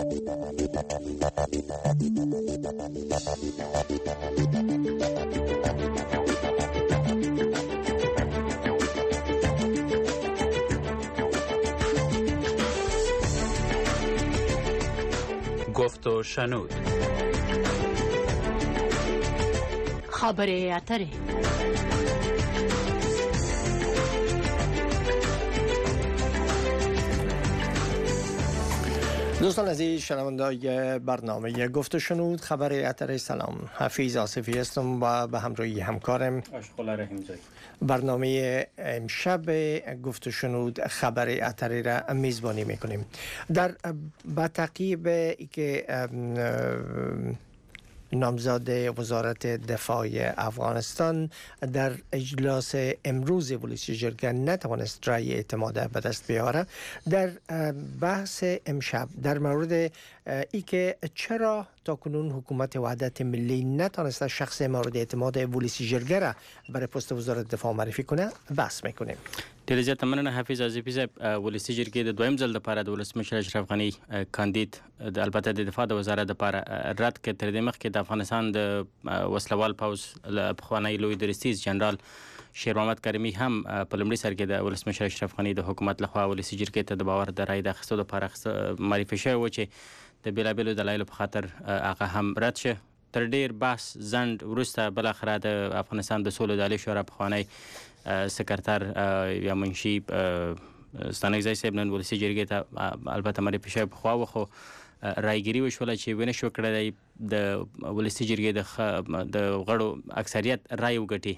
گفت و شنود. خبر اتره. دوستان عزیز شنوندگان برنامه گفت و شنود خبر اتر، سلام، حفیظ آصفی هستم و به همراهی همکارم اشغال رحیمزاده. برنامه امشب گفت و شنود خبر اتر را میزبانی میکنیم. در با تعقیب که نامزد وزارت دفاع افغانستان در اجلاس امروز ولسی جرگه نتوانست رای اعتماد به دست بیاره، در بحث امشب در مورد ای که چرا تاکنون حکومت وحدت ملی نتوانسته شخص مورد اعتماد ولسی جرگه را برای پست وزارت دفاع معرفی کنه بحث میکنیم. ډیره زیاته مننه حفیظ آصفي صاحب. ولسي جرګې د دویم ځل لپاره د ولسمشر اشرف غني کاندید البته د دفاع د وزارت لپاره رد کړ. تر دې مخکې د افغانستان د وسلوال پوځ پخوانی لوی درستیز جنرال شیر محمد کریمي هم په لومړي سر کې د ولسمشر اشرف غني د حکومت لخوا ولسي جرګې ته د باور د رای د اخیستو لپاره معرفي شوی و چې د بیلابیلو دلایلو په خاطر هغه هم رد شه. تر ډیر بحث ځنډ وروسته بالاخره د افغانستان د سولې د عالی شورا پخوانی سکرتر یا منشي ستانکزی صاحب نن ولسي جرګې ته البته معرفي شوی پخوا و، خو رایګیري وشوله چې ونه شو کړی د ولسي جرګې د غړو اکثریت رای وګټي.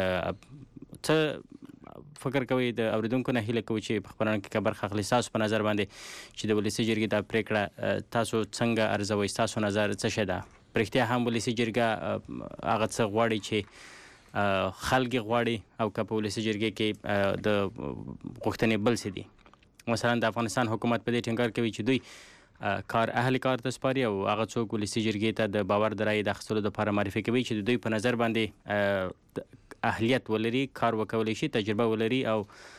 څه فکر کوي د اوریدونکو نه هیله کوي چې په خبرونه کې برخه اخلي، تاسو په نظر باندې چې د ولسي جرګې دا پریکړه تاسو څنګه ارزوئ؟ تاسو نظر څه شه ده؟ پرختیا هم ولسي جرګه هغه څه غواړي چې خلک غواړي او که په ولسي جرګې کې د غوښتنې بل څه دي؟ مثلا د افغانستان حکومت په دې ټینګار کوي چې دوی کار اهل کار ته سپاري او هغه څوک ولسي جرګې ته د باور د رایې د اخیستلو لپاره معرفي کوي چې د دوی په نظر باندې اهلیت ولري، کار وکولی شي، تجربه ولري او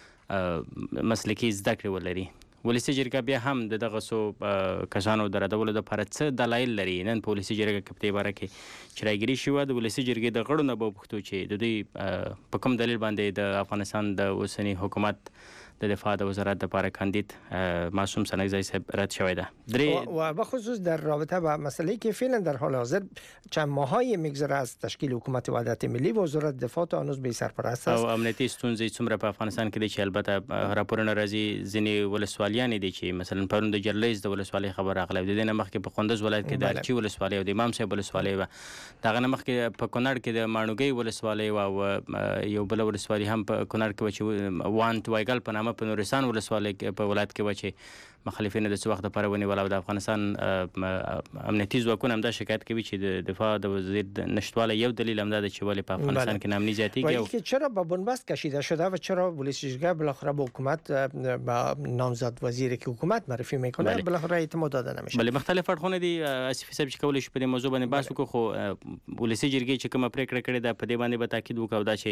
مسلکي زده کړې ولري. ولسي جرګه بیا هم د دغه څو کسانو د ردولو لپاره څه دلایل لري؟ نن په ولسي جرګه کې په دې باره کې چې رایګیري شوه د ولسي جرګې د غړو نه به وپوښتو چې د دوی په کوم دلیل باندې د افغانستان د اوسني حکومت د دفاع د وزارت لپاره کاندید معصوم ستانکزی صاحب رد شوی ده. و بخصوص در رابطه با مسئله که فعلا در حال حاضر چند ماهایی میگذره از تشکیل حکومت وحدت ملی و وزارت دفاع تا هنوز بی سرپرست است او امنیتي ستونزې څومره په افغانستان کې دي چې البته راپورونه راځي ځینې ولسوالیانې دي چې مثلا پرون د جرلیز د ولسوالۍ خبر راغلی، د دې نه مخکې په کندوز ولایت کې د ارچي ولسوالۍ او د امام صاحب ولسوالۍ وه، د هغه نه مخکې په کونړ کې د ماڼوګۍ ولسوالۍ وه او یو بله ولسوالي هم په کونړ کې وه چې وانت وایګل په نامه په نورستان ولسوالۍ په ولایت کې وه چې مخالفینو د څه وخت لپاره ونیول او د افغانستان امنیتي ځواکونه همدا شکایت کوي چې د دفاع د وزیر د نشتوالی یو دلیل همدا ده چې ولې په افغانستان کې ناامني زیاتیږي و اینکه چرا به بنبست کشیده شده و چرا ولسی جرګه بالاخره به حکومت با نامزد وزیری که حکومت معرفی میکنه بالاخره اعتماد داده نمیشه. بله مختلف اړخونه دي آصفي صاحب چې کولی شي په دې موضوع باندې بحث وکړو، خو ولسی جرګې چې کومه پریکړه کړې ده په دې باندې به تاکید وکړو دا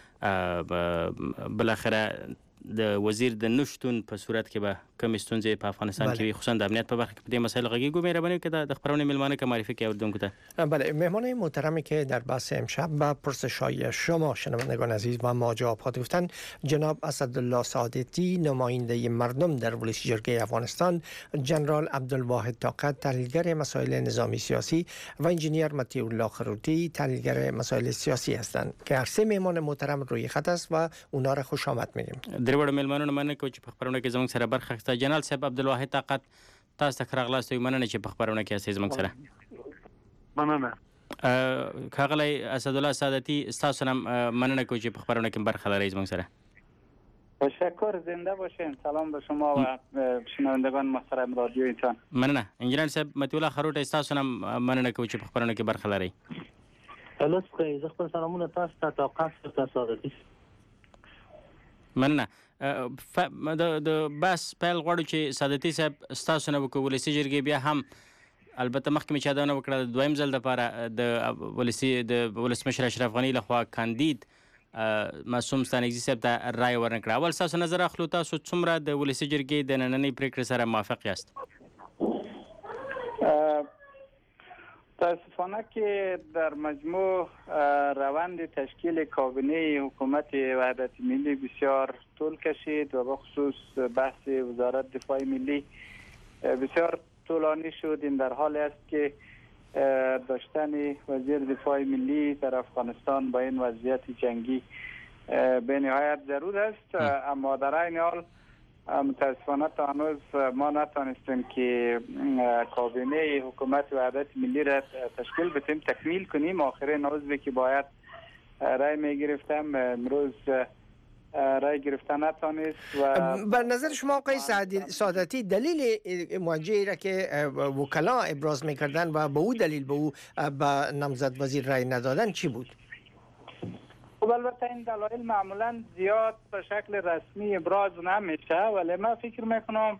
چې بالاخره د وزیر د نشتون په صورت کې به کم ستونزې په افغانستان کې وي، خصوصا د امنیت په برخه کې په دې مسایل غږیږو. مهرباني وکړئ د خبرونه میلمانه که معرفی کړئ اردوونکو ته. بله، مهمان محترمی که در بحث امشب با پرسش‌های شما شنوندگان عزیز و ما جواب گفتن جناب اسدالله سعادتی، نماینده مردم در ولسی جرگه افغانستان، جنرال عبدالواحد طاقت، تحلیلگر مسائل نظامی سیاسی و انجینیر مطیع الله خروتی، تحلیلگر مسائل سیاسی هستند که هر سه مهمان محترم روی خط است و اونا را خوش آمد میگیم. درې وړو میلمانونو مننه کوو چې په خبرونه کې زموږ سره برخه اخیسته. جنرال صاحب عبدالواحد طاقت، تاسو ته راغلاست، مننه چې په خبرونه کې اسئ زموږ سره. مننه. ښاغلی اسدالله سعادتي، ستاسو نه مننه کوو چې په خبرونه کې برخه لرئ زموږ سره. تشکر، زنده باشین. سلام به شما و شنوندگان محترم رادیو ایتان. مننه. انجینر صاحب مطیع الله خروټی، ستاسو نه مننه کوو چې په خبرونه کې برخه لرئ. لطفا زه خپل سلامونه تاسو ته طاقت او سعادتي. مننه. د بس پیل غواړو چې سعادتي صاحب ستاسو نه وکړو. ولسي جرګې بیا هم البته مخکې مې چې یادونه وکړه د دویم ځل دپاره د ولسمشر اشرف غني لخوا کاندید معصوم ستانکزي صاحب ته رای ورنکړه. اول ستاسو نظر اخلو، تاسو څومره د ولسي جرګې د نننۍ پرېکړې سره موافق یاست؟ متاسفانه که در مجموع روند تشکیل کابینه حکومت وحدت ملی بسیار طول کشید و بخصوص بحث وزارت دفاع ملی بسیار طولانی شد. این در حال است که داشتن وزیر دفاع ملی در افغانستان با این وضعیت جنگی به نهایت ضرور است، اما در این حال متاسفانه تا هنوز ما نتانستیم که کابینه حکومت وحدت ملی را تشکیل بدیم، تکمیل کنیم. آخرین عضوی که باید رای می گرفتم امروز رای گرفتن نتانست. و بر نظر شما آقای سعادتی دلیل موجهی را که وکلا ابراز میکردن و به او دلیل به او به نامزد وزیر رای ندادن چی بود؟ خب البته این دلایل معمولا زیاد به شکل رسمی ابراز نمیشه، ولی من فکر میکنم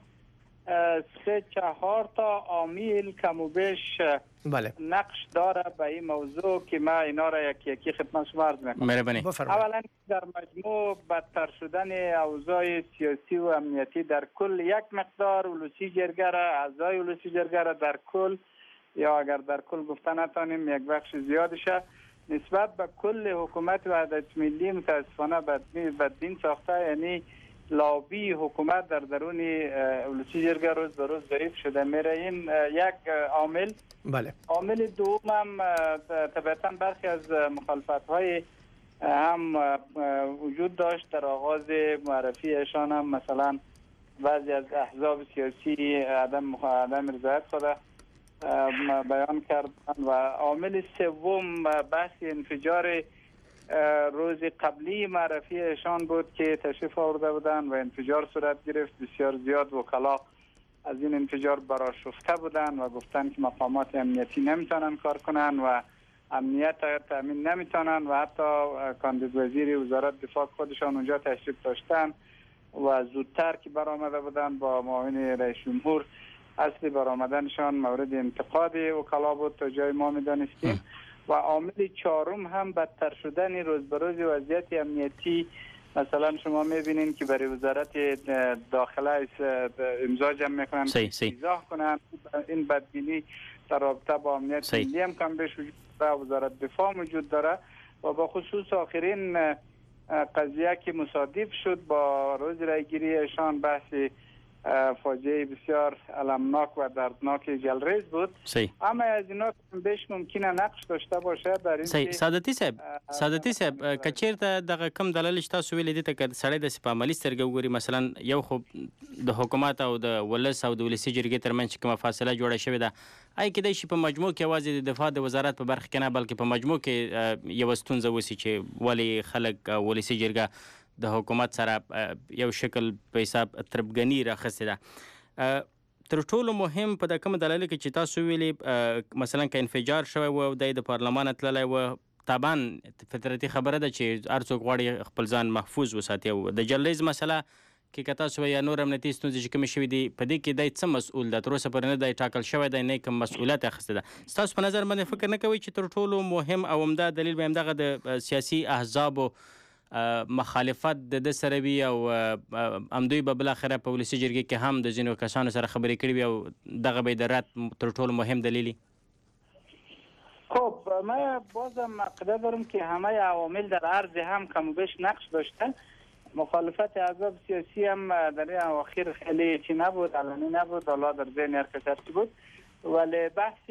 3-4 تا عامل کم و بیش نقش داره به این موضوع که من اینا را یکی یکی خدمت شما عرض میکنم. اولا در مجموع بدتر شدن اوضاع سیاسی و امنیتی در کل، یک مقدار ولسی جرگه را، اعضای ولسی جرگه را در کل، یا اگر در کل گفته نتانیم یک بخش زیادشه، نسبت به کل حکومت وحدت ملی متاسفانه بدبین ساخته. یعنی لابی حکومت در درون ولسی جرگه روز به روز ضعیف شده میره. این یک عامل. بله. عامل دوم هم طبعا برخی از مخالفت های هم وجود داشت در آغاز معرفی ایشان، هم مثلا بعضی از احزاب سیاسی عدم رضایت خود بیان کردن. و عامل سوم بحث انفجار روز قبلی معرفی ایشان بود که تشریف آورده بودن و انفجار صورت گرفت. بسیار زیاد وکلا از این انفجار برآشفته بودن و گفتن که مقامات امنیتی نمیتونن کار کنن و امنیت تامین نمیتونن و حتی کاندید وزیر وزارت دفاع خودشان اونجا تشریف داشتن و زودتر که برآمده بودن با معاون رئیس جمهور، اصل برآمدنشان مورد انتقاد وکلا بود تا جای ما میدانستیم. و عامل چهارم هم بدتر شدن روز به روز وضعیت امنیتی. مثلا شما میبینین که برای وزارت داخله امضا جمع میکنن، ایزاح کنن. این بدبینی در رابطه با امنیت ملی هم کم بیش وجود داره، وزارت دفاع موجود داره. و با خصوص آخرین قضیه که مصادف شد با روز رایگیری ایشان، بحث فاجعه بسیار المناک و دردناک جلریز بود. اما از اینا بیش ممکنه نقش داشته باشه در این سعادتي صاحب کچیرته دغه کم دلایل تاسو ویل دي ته سړی د سپامالي سترګو ګوري، مثلا یو خو د حکومت او د ولس او د ولسی جرګې ترمنځ کومه فاصله جوړه شوې ده، آی کېدای شي په مجموع کې یوازې د دفاع د وزارت په برخه کې نه بلکې په مجموع کې یو ستونزه وسی چې ولې خلک ولسی جرګه د حکومت سره یو شکل په حساب تربګنی راخسته ده. تر ټولو مهم په د کوم دلایل کې چې تاسو ویلي مثلا که انفجار شوی و د پارلمان تللی و، طبعا فطرتي خبره ده چې هر څوک غواړي خپل ځان محفوظ وساتي. او د جلریز مسله کې که تاسو یا نور امنیتي ستونزې چې کومې شوي دي په دې کې دی څه مسؤل ده؟ تر اوسه پورې نه دی ټاکل شوی دی، نه کوم مسؤلیت اخیسته ده. ستاسو په نظر باندې فکر نه کوئ چې تر ټولو مهم او عمده دلیل به همدغه د سیاسي احزابو مخالفت د سره وي او همدوی به بالاخره په ولسي جرګې کې هم د ځینو کسانو سره خبرې کړې وي او دغه به د رد تر ټولو مهم دلیلی؟ خب من بازم عقیده دارم که همه عوامل در عرض هم کم و بیش نقش داشتن. مخالفت احزاب سیاسی هم در این اواخر خیلی چی نبود، علنی نبود، حالا در ذهن هر کسی بود. ولی بحث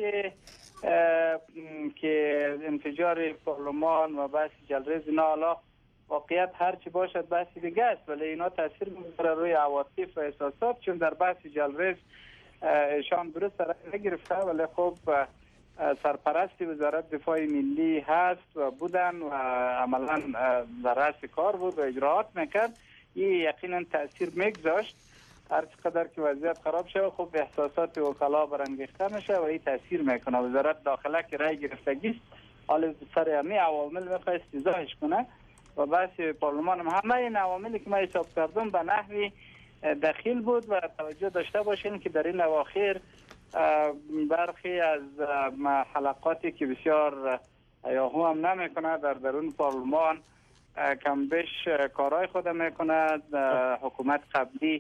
که انفجار پارلمان و بحث جلریز اینا حالا واقعیت هر چی باشد بحثی دیگه است، ولی اینا تاثیر میذاره روی عواطف و احساسات. چون در بحث جلریز ایشان درست رای نگرفته، ولی خب سرپرست وزارت دفاع ملی هست و بودن و عملا در رأس کار بود و اجراعات میکرد. این یقینا تاثیر میگذاشت. هر چقدر که وضعیت خراب شد خب احساسات وکلا برانگیخته میشه و این تاثیر میکنه. وزارت داخله که رای گرفتگی است، حالا سر همه عوامل میخواد استیضاحش کنه و بحث پارلمان هم همه این عواملی که ما حساب کردم به نحوی دخیل بود. و توجه داشته باشین که در این اواخر برخی از حلقاتی که بسیار هیاهو هم نمیکنه در درون پارلمان کم بیش کارهای خود میکنه. حکومت قبلی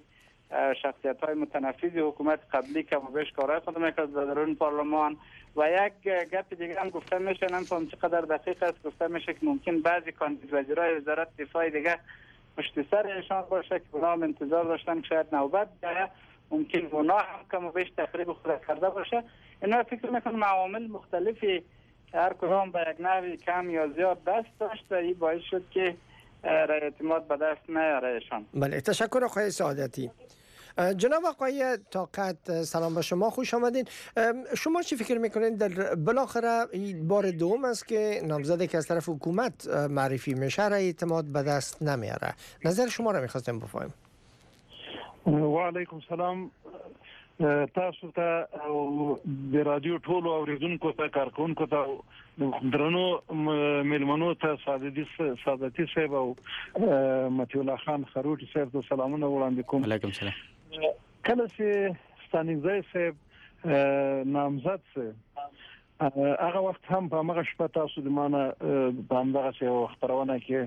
شخصیت‌های متنفذ حکومت قبلی که بیش کارهای خود میکرد در درون پارلمان. و یک گپ دیگه هم گفته میشه، نمی‌فهمم چقدر دقیق است، گفته میشه که ممکن بعضی کاندید وزیرای وزارت دفاع دیگه پشت سر ایشان باشه که اونا هم انتظار داشتن که شاید نوبت بیاید، ممکن اونا هم کم و بیش تقریب خود کرده باشه. اینا فکر میکنم عوامل مختلفی هر کدام به یک نحوی کم یا زیاد دست داشت و این باعث شد که رای اعتماد به دست نیاره ایشان. بله، تشکر آقای سعادتی. جناب آقای طاقت، سلام به شما، خوش آمدین. شما چی فکر میکنین در بالاخره این بار دوم است که نامزدی که از طرف حکومت معرفی میشه رای اعتماد به دست نمیاره؟ نظر شما را میخواستیم بفهمیم. و علیکم سلام تاسو ته د رادیو ټولو اوریدونکو ته کارکونکو ته درنو ملمنو ته سعادتي صاحب او متي الله خان خروټي صاحب ته سلامونه وړاندې کوم. علیکم سلام. کله چې ستانګزی صاحب نامزد سه هغه وخت هم په هغه شپه تاسو د مانه په همدغه څه خبرونه کې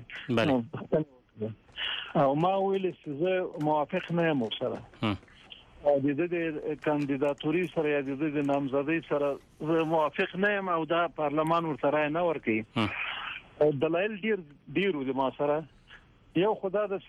او ما ویل چې زه موافق نه یم سره د دې کاندیداتوري سره یا د دې نامزدۍ سره موافق نه یم او دا پارلمان ورته رای نه ورکوي. دلایل ډیر د ما سره یو خدا د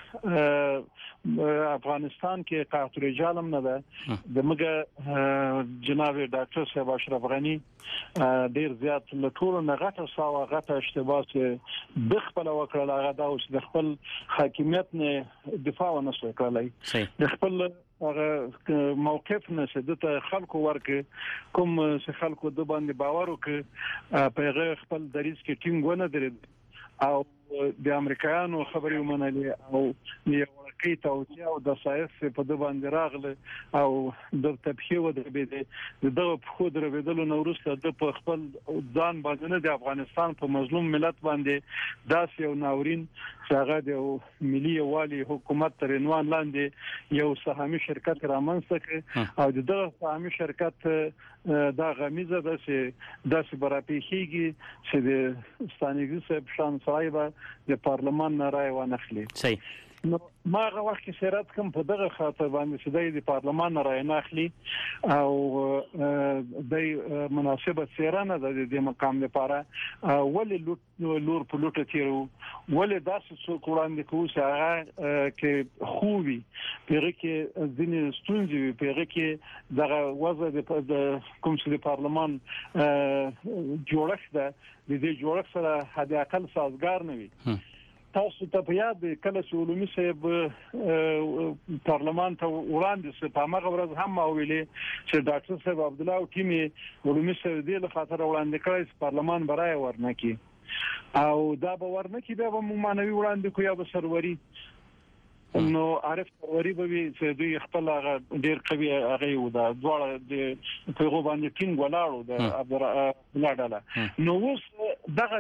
افغانستان کې قحط رجال هم نه ده د مګه جناب ډاکټر صاحب اشرف غنی ډیر زیات له ټولو نه غټه اشتباه چې د خپل وکړه هغه دا اوس د خپل حاکمیت نه دفاع ونه کولای د خپل هغه موقف نه د خلکو ورکه کوم چې خلکو د باندې باور وکړي په خپل دریځ کې ټینګ ونه درید او د امریکایانو خبرې ومنلې او یو ورکی توجیه او د سایس په د باندې راغله او د تبخیر ودربېده دغه په خود دربېدل نو وروسته د خپل ځان باندې د افغانستان په مظلوم ملت باندې داس یو ناورین څنګه د ملي والی حکومت تر عنوان لاندې یو سهامي شرکت رامنځته کړ او دغه سهامي شرکت دا غمیزه ده چې داسې براپیخیږي چې د ستانګزی صاحب شان صاحب د پارلمان نه رای ونخلي. صحیح. نو ما هغه وخت کې سیرت کوم په دغه خاطر باندې چې د پارلمان نه رای نه اخلي او د مناسبه سیرانه د مقام لپاره ولې لور په لوټه تیرو ولې داسې څوک وړاندې کوو چې هغه کې خوبي پیغه کې ځینې ستونزې پیغه کې دغه وضع د کوم چې د پارلمان جوړښت ده د دې جوړښت سره حد اقل سازگار نه وي. تاسو ته په یاد کله چې علومي صاحب پارلمان ته وړاندې سه په هغه ورځ هم ویلي چې ډاکټر صاحب عبد الله او ټیمي علومي صاحب دې له خاطر وړاندې کړی چې پارلمان برای ورنکي او دا به ورنکي بیا به معنوي وړاندې کو یا به سروري نو عارف سروري به چې دوی خپل ډیر قوي هغه و دا دواړه د پیغو باندې ټینګ ولاړو د عبدالله ډاله نو اوس دغه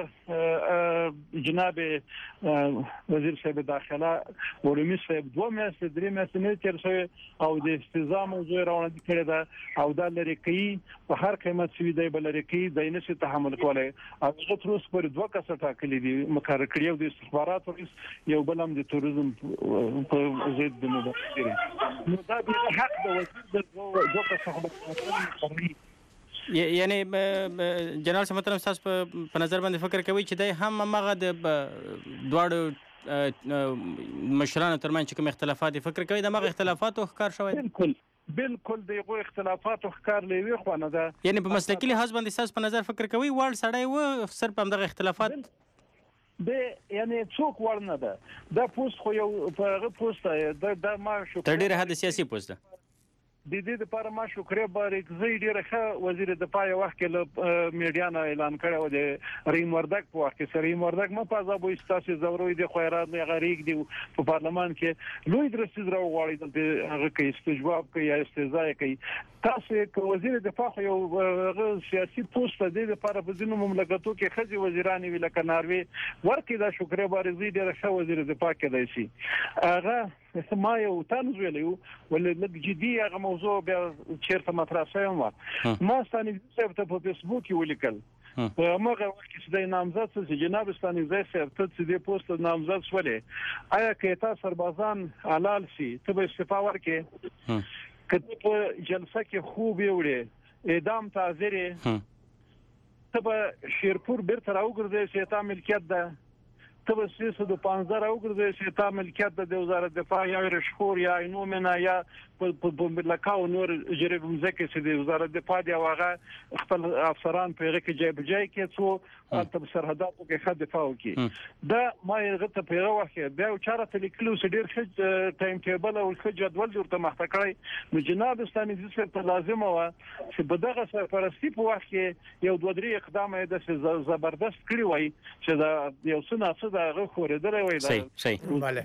جناب وزیر صاحب داخله علومي صاحب 2 میاشتې 3 میاشتې نه تیر شوی او د استضاء موضوع راوړل کړی دا او دا لري کوي په هر قیمت سوي دی بل لري کوي د نشي تحمل کولای او هغه تر اوسه پر 2 کسه ټاکلي دي مقرر کړی او د استخبارات یو بل هم د توریزم په زید د مبادره نو دا د حق د وزیر د 2 کسه خبرې یعنی جنرال سمترم تاسو په نظر باندې فکر کوي چې د هم هغه د دواړو مشرانو ترمنځ کوم اختلافات فکر کوي د هغه اختلافاتو ښکار شوی؟ بالکل دغه اختلافاتو ښکار لوي خو نه ده. یعنی په مسلکي لحاظ باندې تاسو په نظر فکر کوي وړ سړی و صرف هم دغه اختلافات د یعنی څوک ورنه ده دا پوسټ خو یو په هغه پوسټ دا ما شو تر ډیره حد سیاسي پوسټ ده د دې لپاره ما شکر بارکزی ډیره ښه وزیر دفاع وخت کې میډیا نه اعلان کړو د ریم وردک په وخت کې ریم وردک ما په ځابو استاسي زوروي د خیرات نه غریق دی په پارلمان کې لوی درسیز راو غواړي د هغه کې استجواب کوي یا استهزاء کوي تاسو کې وزیر دفاع یو سیاسي پوسټ د دې لپاره په ځینو مملکتو کې خځې وزیران ویل کناروي ورکې دا شکر بارکزی ډیره ښه وزیر دفاع کې دی شي هغه ما یو تاسو ویلو ولې لږ جدي هغه موضوع بیا چیرته مطرح شوی ما ستانګزی صاحب ته په فیسبوک کې ولیکل په موږ وخت کې د نامزد چې جناب ستانکزی صاحب ته چې د پوسټ نامزد شولې آیا کې تاسو سربازان حلال سي ته به استعفا ورکې کله په جلسه کې خوب وړي اعدام تعزیر ته به شیرپور بیرته راوګرځي چې تا ملکیت ده ته به 315 راوګرځي چې تا ملکیت د وزارت دفاع یا رشخور یا نومنه یا په لکاو نور جریب مزکه چې د وزارت دفاع دی واغه خپل افسران په هغه کې جای بجای کې څو تل سرحداتو کې خد دفاع وکي دا ما یې غته په هغه وخت بیا چاره تلیکلو چې ډیر ښه ټایم ټیبل او ښه جدول ورته مخته کړی نو جناب ستانکزی صاحب ته لازم و چې بدغه سرپرستی په وخت کې یو دوه درې اقدام د زبردست کړی وای چې دا یو څه نه دا خوردل وای دا صحیح بله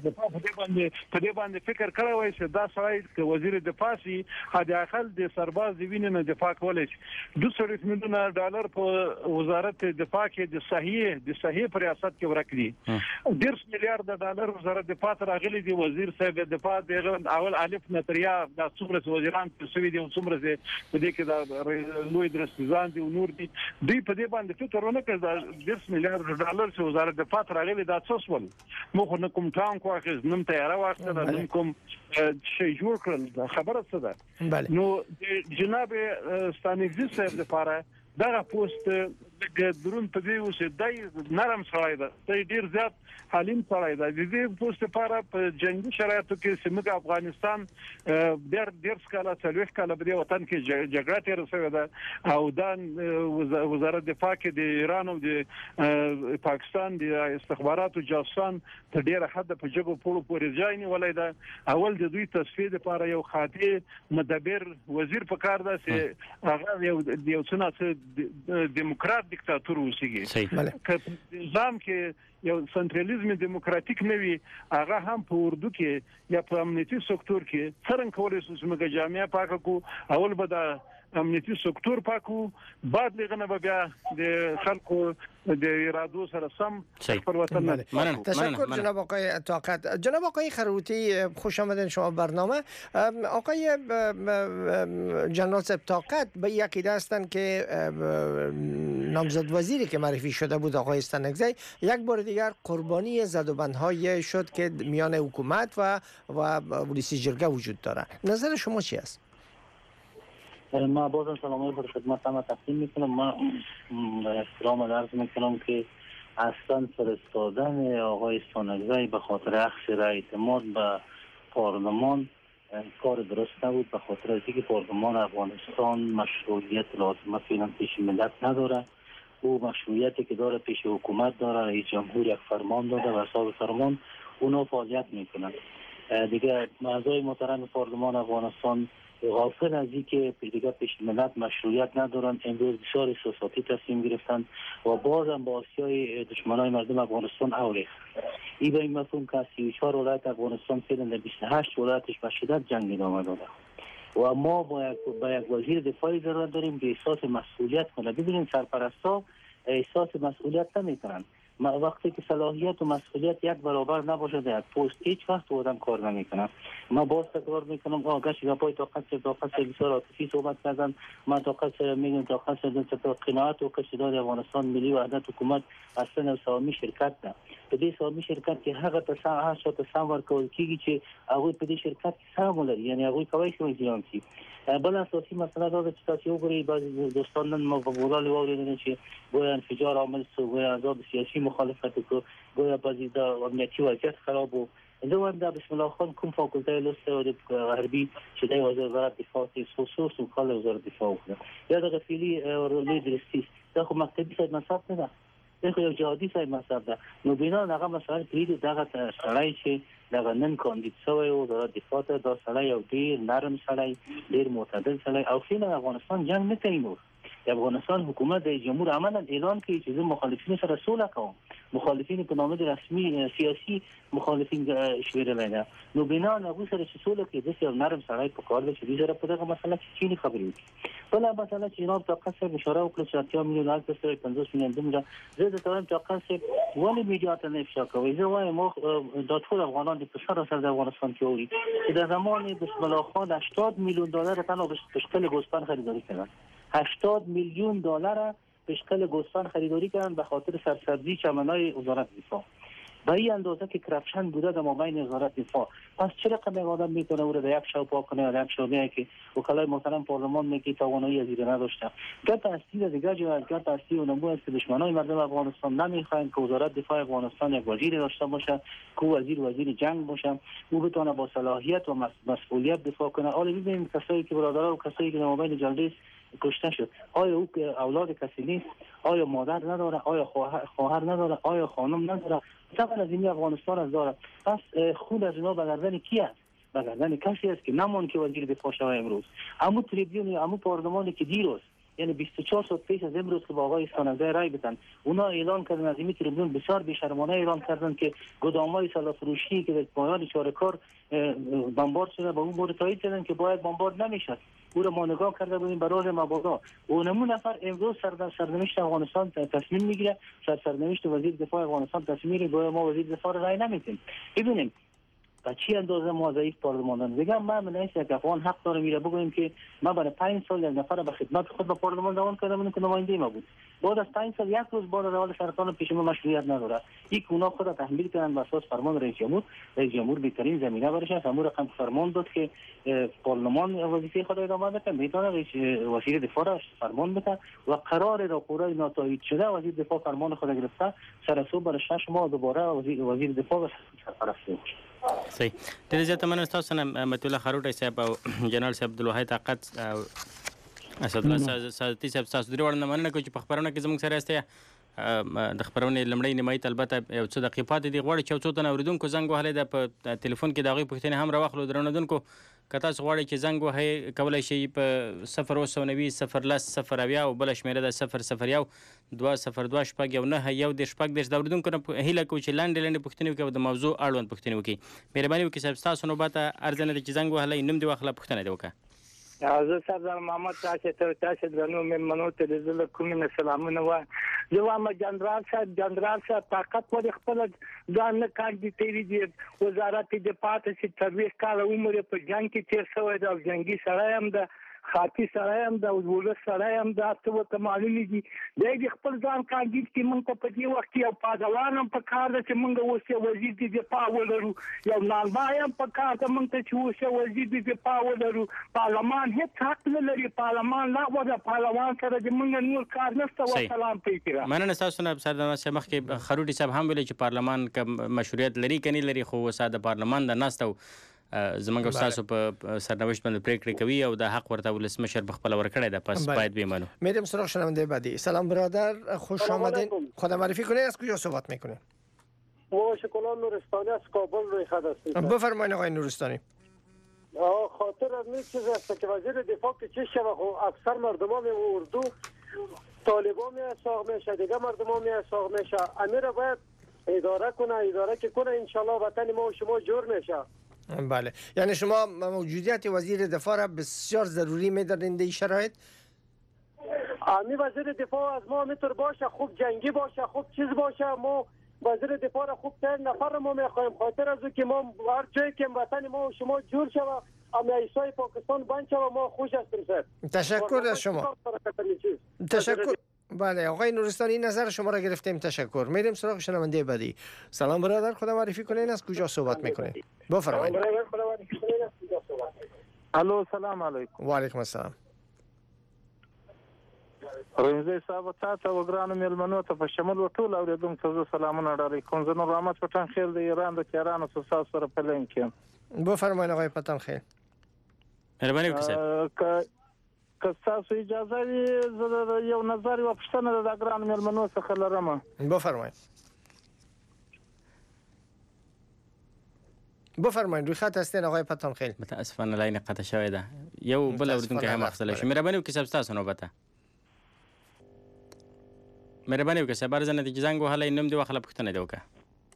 په دې باندې فکر کړی وای چې دا سړی وزیر دفاع سي حد اقل د سرباز دی وینې نه دفاع کولای شي 200 میلیون ډالر په وزارت دفاع کې د صحیح ریاست کې ورکړي 10 میلیارډ ډالر وزارت دفاع ته راغلي دی وزیر صاحب دفاع د اول الف نتریا د څومره وزیران په سوي دي څومره په دې کې د لوی درستيزان دي نور دي دوی په دې باندې فکر ونه کړ دا 10 میلیارډ ډالر چې وزارت دفاع ته راغلي دا څه سول مخ نه کوم ټام کوه نم تیار واخته نم کوم شي جوړ کړل خبره څه ده نو جناب ستانکزی صاحب لپاره دا پوسټ د درون په دی اوسه دای نرم سړی ده ډیر زیات حلیم سړی ده د دې پوسټ لپاره په جنگي شرایطو کې سیمه افغانستان ډیر سکاله څلوي کاله په وطن کې جګړه تیر شوې ده او د وزارت دفاع کې د ایران او د پاکستان د استخباراتو جاسوسان ته ډیر حد په جګو پورو پورې ځای نیولای ده اول د دوی تصفیه لپاره یو خاطی مدبر وزیر پکار ده چې هغه یو څنګه دیموکرات دیکتاتور وسیږي که نظام کې یو سنټرالیزم دیموکراتیک نوي هغه هم په اردو کې یا په امنیتي سکتور کې څنګه کولای شو چې موږ جامعه پاکه کو اول به د امنیتي سکتور پاکو بعد لغنه بیا د خلکو د ارادو سره سم پر وطن تشکر جناب آقای طاقت. جناب آقای خروتی خوش آمدین شما برنامه. آقای جنرال صاحب طاقت به یکی هستند که نامزد وزیری که معرفی شده بود آقای استانکزی یک بار دیگر قربانی زدوبندهای شد که میان حکومت و پلیس جرگه وجود داره. نظر شما چی است؟ ما بازم سلام بر خدمت همه تقدیم میکنم. ما احترام عرض میکنم که اصلا فرستادن آقای استانکزی به خاطر اخذ رای اعتماد به پارلمان کار درست نبود، به خاطر اینکه پارلمان افغانستان مشروعیت لازمه فعلا پیش ملت نداره. او مشروعیتی که داره پیش حکومت داره، رئیس جمهور یک فرمان داده و صاحب فرمان اونا فعالیت میکنن. دیگه اعضای محترم پارلمان افغانستان غافل از اینکه دیگه پیش ملت مشروعیت ندارن، امروز بسیار احساساتی تصمیم گرفتن و بازم با آسیای دشمنای مردم افغانستان اوریخت. این به این مفهوم که 34 ولایت افغانستان فعلا در 28 ولایتش به شدت جنگ ادامه داده و ما با یک وزیر دفاعی ضرورت داریم که احساس مسئولیت کنه. ببینید سرپرستا احساس مسئولیت نمیکنن. وقتی که صلاحیت و مسئولیت یک برابر نباشه در پست هیچ وقت آدم کار نمیکنه. ما باز تکرار میکنم آگاهی گپای طاقت بسیار عاطفی صحبت کردن. من طاقت میگم طاقت در قناعت و قصدار افغانستان ملی وحدت حکومت اصلا سامی شرکت ده. په دې سامی شرکت کې هغه تصام ورکول کیږي چې هغه په دې شرکت کې سهم ولري، یعنی هغه کوي چې ځان شي. بل اساسي مسله دا ده چې تاسو وګورئ بعض دوستان نن ما په بولال واورېدل چې ګویا انفجار عامل څه، ګویا آزاد سیاسي مخالفت کو، ګویا بعضی د امنیتي وضعیت خراب وو. زه وایم دا بسم الله خان کوم فاکولته لسته د غربي چې د وزارت دفاع کې خصوص کال وزارت دفاع وکړه یا د غفلی لوی درستي دا خو مکتبي صاحب مصاب نه ده، دا یو جهادي صاحب مصاب ده. نو بنا هغه مسائل پریږدي دغه سړی چې دغه نن کاندید شوی وزارت دفاع ته دا سړی یو ډیر نرم سړی، ډیر معتدل سړی او فعلا افغانستان جنگ نه کوي. نور د افغانستان حکومت د جمهور عملا اعلان کوي چې زه مخالفین سره صلح کوم، مخالفین په نامه رسمي سیاسي مخالفین شویدل نه. نو بنا هغه سره چې صلح کوي د یو نرم سړی په کار دی چې دې سره په دغه مسله کې چینی خبرې وکړي. بل مسله چې جناب طاقت صاحب اشاره وکړه چې 80 میلیون الف سره 50 میلیون دومره زه د تایم طاقت صاحب ولې میډیا ته نه افشا کوي. زه وایم د ټول افغانان د سره د افغانستان کې وي چې د زمان بسم الله خان 80 میلیون دلار تنها به شکل گوسفند خریداری کردن. 80 میلیون دلار پشکل گوسفند خریداری کردن به خاطر سرسبزی چمنهای وزارت دفاع. به این اندازه که کرپشن بوده در مابین وزارت دفاع. پس چه رقم آدم میتونه او را در یک شب پاک کنه یا یک شب که وکلای محترم پارلمان میگه توانایی از این نداشته. گپ اصلی دیگه جو از گپ اصلی و نمو است که دشمنای مردم افغانستان نمیخواین که وزارت دفاع افغانستان یک وزیر داشته باشه که وزیر جنگ باشه، او بتونه با صلاحیت و مسئولیت دفاع کنه. حالا ببینیم کسایی که برادران و کسایی که در مابین جلدیس کشته شد، آیا او اولاد کسی نیست؟ آیا مادر نداره؟ آیا خواهر نداره؟ آیا خانم نداره؟ طبعا از این افغانستان از داره. پس خود از اینا به گردن کی است؟ به گردن کسی است که نمان که وزیر دفاع شود امروز. امو تریبیون امو پارلمانی که دیروز یعنی 24 ساعت پیش از امروز که با آقای استانزی رای بدن، اونا اعلان کردن از این تریبیون بسیار بی‌شرمانه اعلان کردن که گودام‌های سلاح فروشی که در پایان چاره‌کار بمبارد شده با اون مورد تایید کردن که باید بمبارد نمیشد. او را ما نگاه کرده بودیم برای مبادا. اونمون نفر امروز سرنوشت افغانستان تصمیم میگیره، سرنوشت وزیر دفاع افغانستان تصمیم میگیره، گویا ما وزیر دفاع رای نمیدیم. ببینیم تا چی اندازه ما ضعیف پارلمانان. دیگه من نیست یک افغان حق داره میره بگویم که ما برای 5 سال یک نفر به خدمت خود به پارلمان روان کردم که نماینده ما بود. بعد از 5 سال یک روز بعد از اول سرطان پیش ما مشروعیت نداره. یک اونا خود تحمیل کردن بر اساس فرمان رئیس جمهور بهترین زمینه برش است. امور رقم فرمان داد که پارلمان وظیفه خود ادامه بده، میتونه وزیر دفاع را فرمان بده و قرار راپورای ناتایید شده وزیر دفاع فرمان خود گرفته سر صبح برای 6 ماه دوباره وزیر دفاع سرپرست میشه. صحیح. ډېر زیاته مننه تاسو نه مهدي الله خروټی صاحب او جنرال صاحب عبدالواحد طاقت اسدالله سادتي صاحب تاسو درې وړاندې مننه کوم چې په خبرونه کې زموږ سره یاستئ. د خبرونې لمړۍ نیمایي البته یو څه دقیقې پاتې دي، غواړي چې یو څو تنه اورېدونکو زنګ وهلی ده په تلیفون کې د هغوی پوښتنې هم راواخلو. درنودونکو که تاسو غواړئ چې زنګ وهئ کولی شئ په 090 010 080 او بله شمېره ده 001 202 شپږ یو 9 یو دېرش شپږ دېرش. د اورېدونکو نه هیله کوو چې لنډې پوښتنې وکړي او د موضوع اړوند پوښتنې وکړي. مهرباني وکړئ صاحب ستاسو نوبت ته عرضه نه ده چې زنګ وهلی، نوم دې واخله، پوښتنه دې وکړه. زه سردار محمد تاسو درنو مېلمنو ته د زړه کومې سلامونه وایم. زه وایم جنرال صاحب طاقت ولې خپل ځان نه کاندیدوي دي؟ وزارت دفاع ته چې 23 کاله عمر په جنګ کې تېر شوی دی او جنګي سړی هم ده، خاطي سړی هم ده او ولس سړی هم ده، څه ورته معلومې دي. دی د خپل ځان کاندید کې موږ ته په دې وخت کې یو پادوان هم پکار ده چې موږ اوس یو وزیر د دفاع ولرو، یو نالبای هم پکار ده موږ ته چې اوس یو وزیر د دفاع ولرو. پارلمان هېڅ حق نه لري، پارلمان لغوه ده، پارلمان سره د موږ نور کار نشته. وسلام پیکره مننه ستاسو نه سردار صاحب. مخکې خروټي صاحب هم ویلي چې پارلمان که مشروعیت لري که نه لري، خو اوس د پارلمان د ناسته زمونږ استاسو په سرنوشت باندې پریکړې کوي او د حق ورته ولسمشر په خپل ورکړی ده، پس باید بمانو. میریم سراغ شنونده بعدی. سلام برادر، خوش آمدین. خود معرفی کنید از کجا صحبت میکنید؟ ما شکلان نورستانی از کابل روی خط هستیم. بفرمایید آقای نورستانی. خاطر از این چیز است که وزیر دفاع که چه شود اکثر مردم می اردو طالبان می ساق میشه، دیگه مردم می ساق میشه. امیر باید اداره که کنه انشالله وطن ما و شما جور میشه. بله، یعنی شما موجودیت وزیر دفاع را بسیار ضروری می‌دانید این شرایط؟ امی وزیر دفاع از ما میتونه باشه، خوب جنگی باشه، خوب چیز باشه. ما وزیر دفاع را خوب تر نفر ما میخوایم، خاطر از که ما هر جایی که وطن ما و شما جور شوه، امیایسای پاکستان بند شوه، ما خوش هستیم سر. تشکر از شما. تشکر. بله آقای نورستانی، نظر شما را گرفتیم، تشکر. میریم سراغ شنونده بعدی. سلام برادر، خدا معرفی کنین از کجا صحبت میکنید؟ بفرمایید. الو سلام علیکم. و علیکم السلام. رئیس صاحب تاسو وګرانو مېلمنو ته په شمول وټول اوریدونکو زه سلامونه ډالۍ کوم. زه نور رحمت پټان خیل د ایران د تهران سره سره پلان کې. بفرمایید آقای پټان خیل. مهرباني وکړئ. که تاسو اجازه وي زه یو نظر او پوښتنه د ګران مېلمنو څخه لرم. بفرمایید روی خط هستین آقای پټان خیل. متاسفانه لاین قطع شوی ده. یو بل اوریدونکو هم اخیستل شي. مهرباني وکړئ صاحب تاسو نوبته. مهرباني وکړئ صاحب ارزنه د زنګ وهله نوم دی واخله پوښتنه دی وکړه.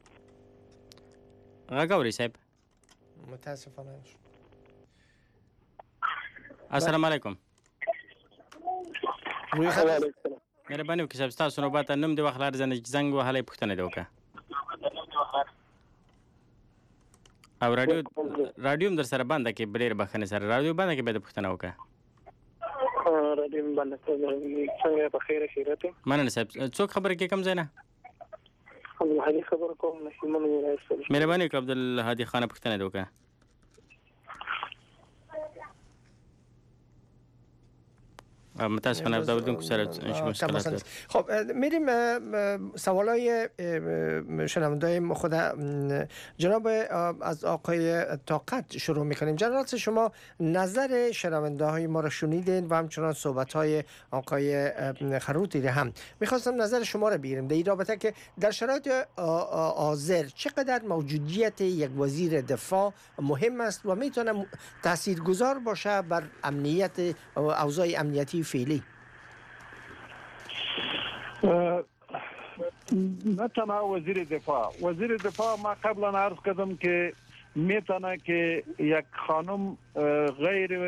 غاوري صاحب. متاسفانه. السلام علیکم. روی خط. مهرباني وکړئ صاحب تاسو نوبته نوم دی واخله ارزنه د زنګ وهله پوښتنه دی وکړه. او رادیو در سره بنده کې بلیر بخنه سره رادیو بنده کې به د پښتنه وکړه. رادیو باندې څنګه په خیر خیرت مننه صاحب څوک خبره کې کم ځای نه عبدالهادي خبر کوم نشیمن ولایت مهرباني وکړه عبدالهادي خان پښتنه دوکه متاسفانه داودون سر مشکلات. خب میریم سوالای شنوندای خود جناب از آقای طاقت شروع میکنیم. جناب شما نظر شنونده های ما را شنیدین و همچنان صحبت های آقای خروتی را هم میخواستم نظر شما را بگیریم در این رابطه که در شرایط حاضر چقدر موجودیت یک وزیر دفاع مهم است و میتونه تاثیرگذار باشه بر امنیت اوضاع امنیتی فعلی. نه تنها وزیر دفاع ما قبلا عرض کردم که میتونه که یک خانم غیر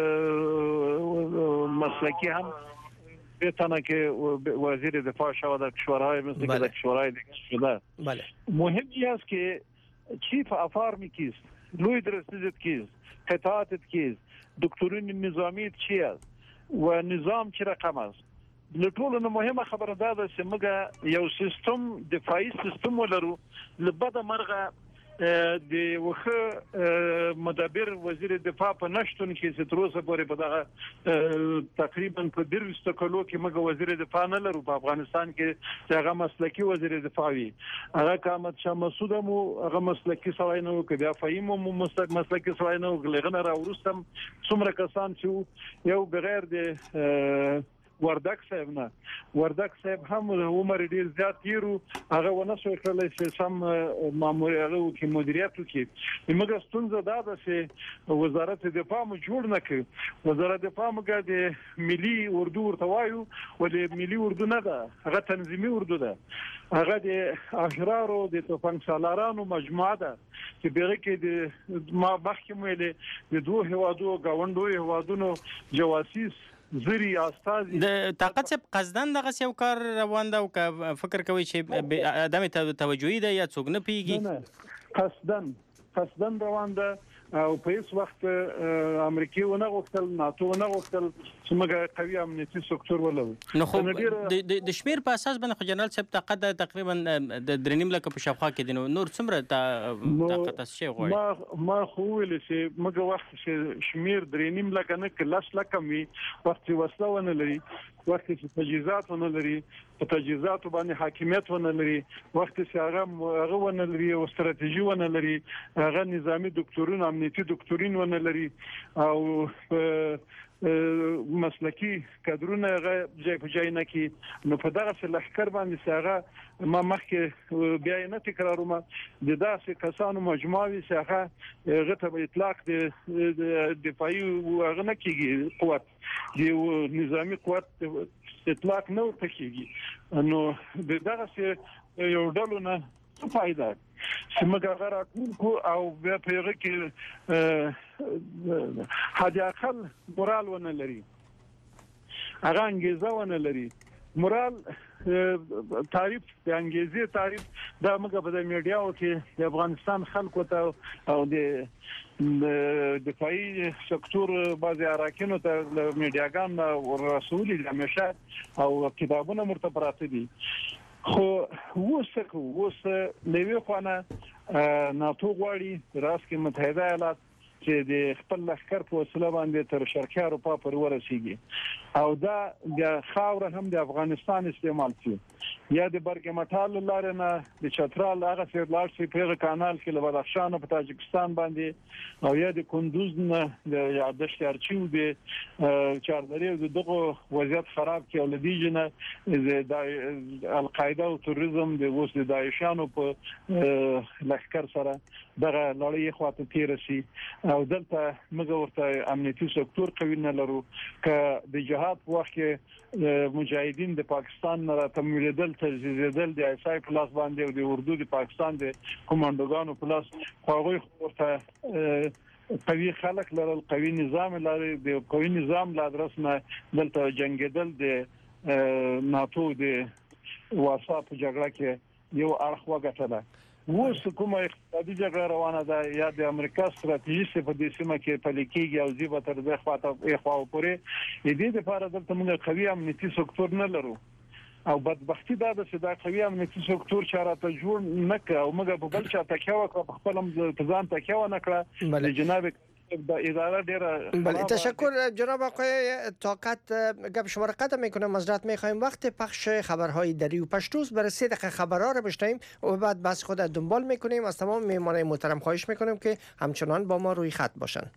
مسلکی هم میتونه که وزیر دفاع شود در کشورهای مثل که در کشورهای دیگه شده. بله. مهمی است که چیف افارمی کیست، لوی درستیزت کیست، قطعاتت کیست، دکترین نظامیت چی است و نظام چه رقم است. لټولو مهمه خبره ده چې موږ یو سیستم دفاعي سیستم ولرو لبد مرغه د وخه مدبر وزیر دفاع په نشتون کې چې تر اوسه پورې په دغه تقریبا په 200 کلو کې موږ وزیر دفاع نه لرو په افغانستان کې چې هغه مسلکی وزیر دفاع وي. هغه کامت شاه مسعود مو هغه مسلکی سوای نه وکړي، بیا فهیم مو مسلکی سوای نه وکړي. لغنه را ورستم څومره کسان چې یو بغیر د وردک صاحب هم عمر ډیر زیات تیرو هغه ونه شو کړل چې سم ماموریت کې مدیریت وکړي. موږ ستونزه ده چې وزارت دفاع مو جوړ نه کړ. وزارت دفاع موږ د ملي اردو ورته وایو ولې ملي اردو نه ده، هغه تنظیمي اردو ده. هغه د احرارو د توفنګ سالارانو مجموعه ده چې بغیر کې د ما محکمه له د دوه هوادو غونډو هوادونو جواسیس زری استاد د طاقت څخه قصدن دغه یو کار روان ده او فکر کوي چې ادمه توجهي ده یا څوک نه پیږي قصدن روان ده او په هیڅ وخت امریکای ونه غوښتل ناتو ونه غوښتل چې موږ قوي امنیتي سکتور ولرو. نو خو د شمیر په اساس باندې خو جنرال صاحب طاقت تقریبا د 3.5 لک په شاوخوا کې دي. نور څومره طاقت شي غواړي؟ ما خو ویل چې موږ وخت چې شمیر 3.5 لک نه کلاس لک می وخت وسله ونه لري، وخت چې تجهیزات ونه لري، په تجهیزاتو باندې حاکمیت ونه لري، وخت چې هغه ونه لري او ستراتیژي ونه لري، هغه نظامی دکتورین امنیتي دکتورین ونه لري او مسلکی کادرونه ځای په ځای نه کی. نو په دغه لښکر باندې هغه ما مخکې بیا نه تکراروم د داسې کسانو مجموعه وي چې هغه غته په اطلاق د دفاعي هغه نه کیږي، قوت د نظامی قوت اطلاق نه ورکیږي. نو دغه یو ډول نه فائدہ چې موږ هغه راټول او بیا په هغه کې حد اقل مورال ونه لري، هغه انګیزه ونه لري. مورال تعریف د انګیزې تعریف دا موږ په میډیاو کې د افغانستان خلکو ته او د دفاعي سکتور بعضی اراکینو ته میډیاګان ورسولي همیشه او کتابونه مرتبطه دي. خو وسه نوې خونه ناتو غواړي راس کې متحده ایالات چې د خپل لښکر په وسیله باندې تر شرقي اروپا پورې ورسیږي او دا د خاور هم د افغانستان استعمال شي یا د برګمټال لاره نه د چترال هغه سیر لار شي په کانال کې له بدخشان په تاجکستان باندې او یا د کندوز نه د یادشت ارچیو د چاردري دغه وضعیت خراب کې ولدي نه د القاعده او تروریزم د وسله داعشانو په لښکر سره دغه لړۍ خواته تیرسي او دلته موږ ورته امنیتي سکتور قوي نه لرو که د جهاد په وخت کې مجاهدین د پاکستان نه تمویلدل تجهیزدل د ایسای پلاس باندې او د اردو د پاکستان د کمانډوګانو پلاس هغه ورته قوي خلک لرل، قوي نظام لري، د قوي نظام لا درسنه دلته جنگیدل د ناتو د واسا په جګړه کې یو اړخ وګټله. اوس کومه اقتصادي جګړه روانه ده یا د امریکا ستراتیژي په دې سیمه کې پلي کېږي او زیبه تر دې خواته پورې دې لپاره دلته موږ قوي امنیتي سکتور نه لرو او بدبختی دا چې دا قوي امنیتي سکتور چارته جوړ نه کړ او موږ په بل چا تکیه وکړه په خپل ځان تکیه ونه کړه جناب اداره ډیره بله تشکر جناب آقای طاقت گپ شما را قطع میکنم معذرت میخوایم وقت پخش خبرهای دری و پشتوز برای 3 دقیقه خبرها را بشنویم و بعد بس خود دنبال میکنیم از تمام مهمانان محترم خواهش میکنیم که همچنان با ما روی خط باشن.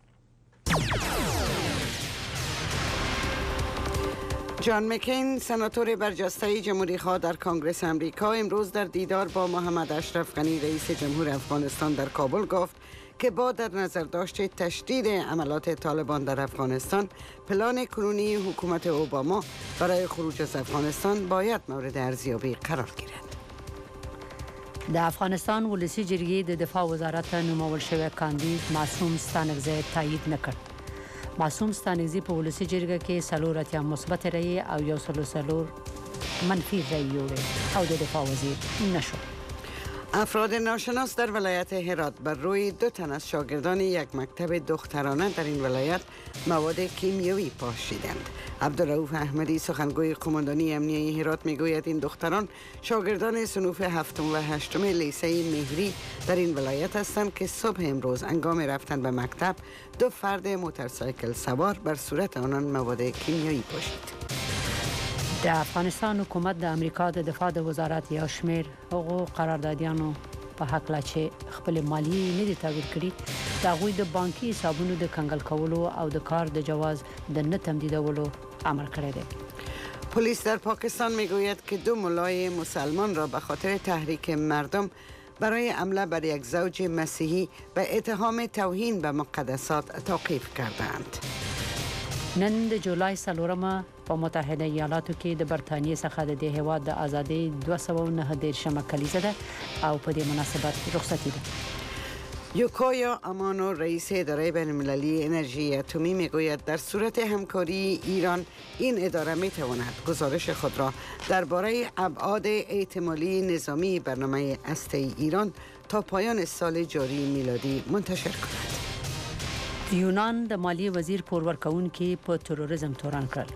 جان مکین سناتور برجسته جمهوری خواه در کنگره امریکا امروز در دیدار با محمد اشرف غنی رئیس جمهور افغانستان در کابل گفت که با در نظر داشت تشدید عملات طالبان در افغانستان پلان کنونی حکومت اوباما برای خروج از افغانستان باید مورد ارزیابی قرار گیرد. د افغانستان ولسی جرګې د دفاع وزارت نومول شوی کاندید معصوم ستانکزی تایید نکړ. معصوم ستانکزی په ولسی جرګه کې 4 مثبت رأی او 1 منفی رأی یوړ او د دفاع وزیر نشو. افراد ناشناس در ولایت هرات بر روی 2 تن از شاگردان یک مکتب دخترانه در این ولایت مواد کیمیایی پاشیدند. عبدالرؤوف احمدی سخنگوی قماندانی امنیه هرات میگوید این دختران شاگردان صنوف 7 و 8 لیسه مهری در این ولایت هستند که صبح امروز هنگام رفتن به مکتب 2 فرد موتورسایکل سوار بر صورت آنان مواد کیمیایی پاشید. د افغانستان حکومت د امریکا د دفاع د وزارت یا شمیر حقوق قراردادیانو په حق لا چې خپل مالی نه دي تغیر کړي دا غوي د بانکي حسابونو د کنګل کولو او د کار د جواز د نه تمدیدولو امر کړی دی. پلیس در پاکستان میگوید که 2 مولای مسلمان را به خاطر تحریک مردم برای حمله بر یک زوج مسیحی به اتهام توهین به مقدسات توقیف کردند. نن د جولای 4 په متحده ایالاتو کې د برتانیې څخه د دې هیواد د ازادۍ 209 کلیزه ده او په دې مناسبت رخصتي ده. یوکویا امانو رئیس اداره بین‌المللی انرژی اتمی میگوید در صورت همکاری ایران این اداره میتواند گزارش خود را درباره ابعاد احتمالی نظامی برنامه هسته‌ای ایران تا پایان سال جاری میلادی منتشر کند. یونان د مالی وزیر پورورکون کې په تروریزم تورن کړل.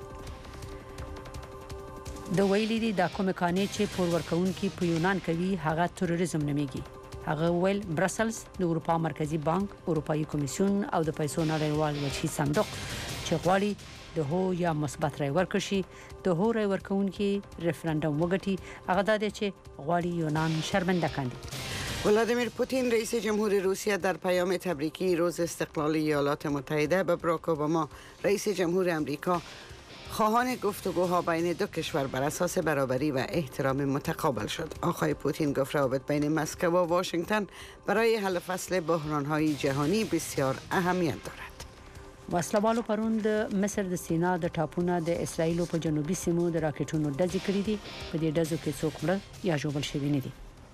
د ویلي دي د کوم کانې چې پورورکون کې په یونان کوي هغه تروریزم نمیږي. هغه ویل برسلز د اروپا مرکزی بانک، اروپایي کمیسیون او د پیسو نړیوال وچی صندوق چې غواړي د هو یا مثبت رای ورکړي د هو رای ورکونکي ریفرندوم وګټي هغه د دې چې غواړي یونان شرمنده کاندي. ولادیمیر پوتین رئیس جمهور روسیه در پیام تبریکی روز استقلال ایالات متحده به باراک اوباما رئیس جمهور امریکا خواهان گفتگوها بین 2 کشور بر اساس برابری و احترام متقابل شد. آقای پوتین گفت روابط بین مسکو و واشنگتن برای حل فصل بحران‌های جهانی بسیار اهمیت دارد. وسلوالو پرون د مصر د سینا د ټاپونه د اسرایل په جنوبي سیمو د راکټونو ډزې کړې دي. په دې ډزو کې څوک مړ یا ژوبل شوي نه دي.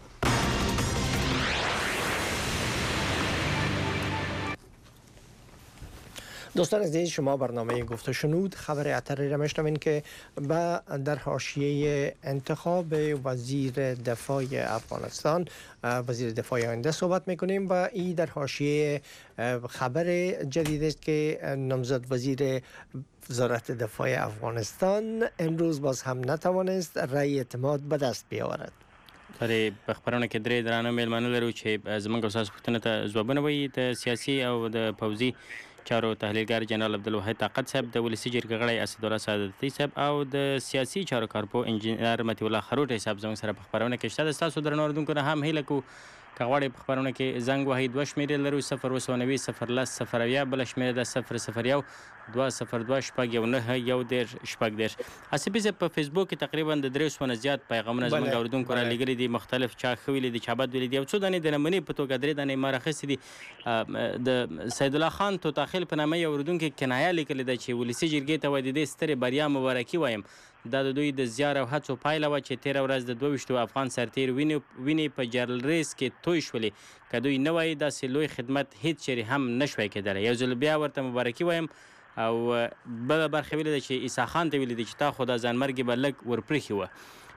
دوستان عزیز شما برنامه گفت و شنود خبر اتری را میشنوین که در حاشیه انتخاب وزیر دفاع افغانستان وزیر دفاع آینده صحبت میکنیم و این در حاشیه خبر جدید است که نامزد وزیر وزارت دفاع افغانستان امروز باز هم نتوانست رأی اعتماد به دست بیاورد. په خبرونه کې درې درانه میلمانه لرو چې زموږ اساس پوښتنه ته ځوابونه وایي د سیاسي او د پوځي چارو تحلیلګر جنرال عبدالواحد طاقت صاحب، د ولسی جرګې غړی اسدالله سعادتي صاحب او د سیاسي چارو کارپو انجینر مطیع الله خروټی صاحب زموږ سره په خبرونه کې شته. ستاسو درنو اورېدونکو نه هم هیله کوو که غواړئ په خبرونه کې زنګ وهئ. 2 شمېرې لرو 090 010 0 بله شمېره ده 001 202 شپږ 19 10 حسبي صاحب په فیسبوک کې تقریبا د 300 زیات پیغامونه زموږ اورېدونکو را لېږلي دي. مختلف چا ښه ویلي دي، چا بد ویلي دي او څو دانې د نمونې په توګه 3 دانې ما راخیستې دي. د سید الله خان توتاخیل په نامه یو اورېدونکي کنایه لیکلې ده چې ولسي جرګې ته وایي د دې سترې بریا مبارکي وایم. دا د دوی د زیار او هڅو پایله وه چې تېره ورځ د 22 افغان سرتېر وینې په جرل ریس کې توی شولې. که دوی نه وایي داسې لوی خدمت هیڅ چیرې هم نشوی کېدلی. یو ځل بیا ورته مبارکي وایم. او بله برخه ویلې ده چې عیسی خان ته ویلې ده چې تا خو دا ځانمرګې به لږ ورپرېښې وه.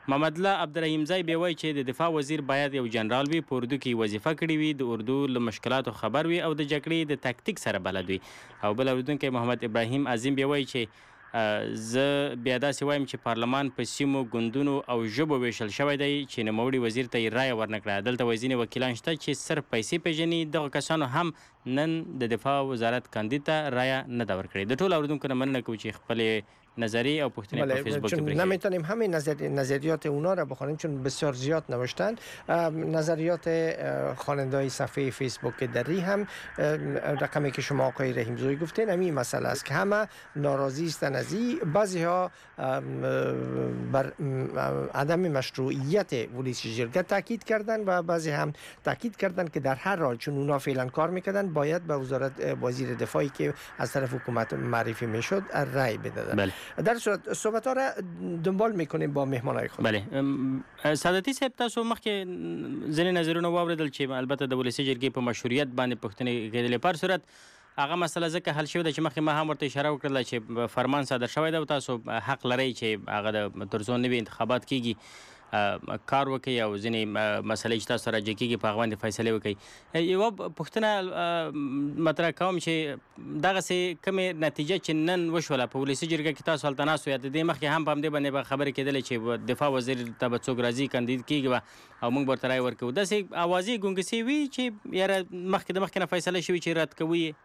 محمد الله عبدالرحیم زای به وایي چې د دفاع وزیر باید یو جنرال وي، په اردو کې وظیفه کړې وي، د اردو له مشکلاتو خبر وي او د جګړې د تاکتیک سره بلد وي. او بل اورېدونکی محمد ابراهیم عظیم به وایي چې زه بیا داسې وایم چې پارلمان په سیمو ګوندونو او ژبو ویشل شوی دی چې نوموړي وزیر ته یې رایه ورنکړه. دلته وزیر وکیلان شته چې صرف پیسې پیژني. دغه کسانو هم نن د دفاع وزارت کاندید ته رایه نه ده ورکړې. د ټولو اورېدونکو نه مننه کوو چې خپلې نظریه او پوښتنې په فیسبوک کې نمیتونیم همه نظریات اونا را بخونیم چون بسیار زیاد نوشتن. نظریات خواننده‌های صفحه فیسبوک دری هم رقمی که شما آقای رحیمزوی گفتین همین مسئله است که همه ناراضی هستند از این. بعضی‌ها بر عدم مشروعیت ولایت جرگه تاکید کردند و بعضی هم تاکید کردند که در هر حال چون اونا فعلا کار میکردن باید به وزارت وزیر دفاعی که از طرف حکومت معرفی میشد رأی بدادن. بله. در صورت صحبت ها را دنبال میکنیم با مهمانای خود. بله. سعادتي صاحب تاسو مخکې ځینې نظرونه واوریدل چې البته د ولسي جرګې په مشروعیت باندې پوښتنې کېدلې. په هر صورت هغه مسله ځکه حل شوې ده چې مخکې ما هم ورته اشاره وکړله چې فرمان صادر شوی ده او تاسو حق لرئ چې هغه د تر څو نوي انتخابات کېږي کار وکړي او ځینې مسلې چې تاسو راجع کېږي په هغه باندې فیصلې وکړي. یوه پوښتنه مطرح کوم چې دغسې کومې نتیجه چې نن وشوله په ولسي جرګه کې تاسو هلته ناست یاست، د دې مخکې هم په همدې باندې به خبرې کېدلې چې دفاع وزیر ته به څوک راځي کاندید کېږي به او موږ به ورته رایه ورکوو. داسې اوازې ګونګسې وي چې یاره مخکې د مخکې نه فیصله شوي چې رد کوو یې؟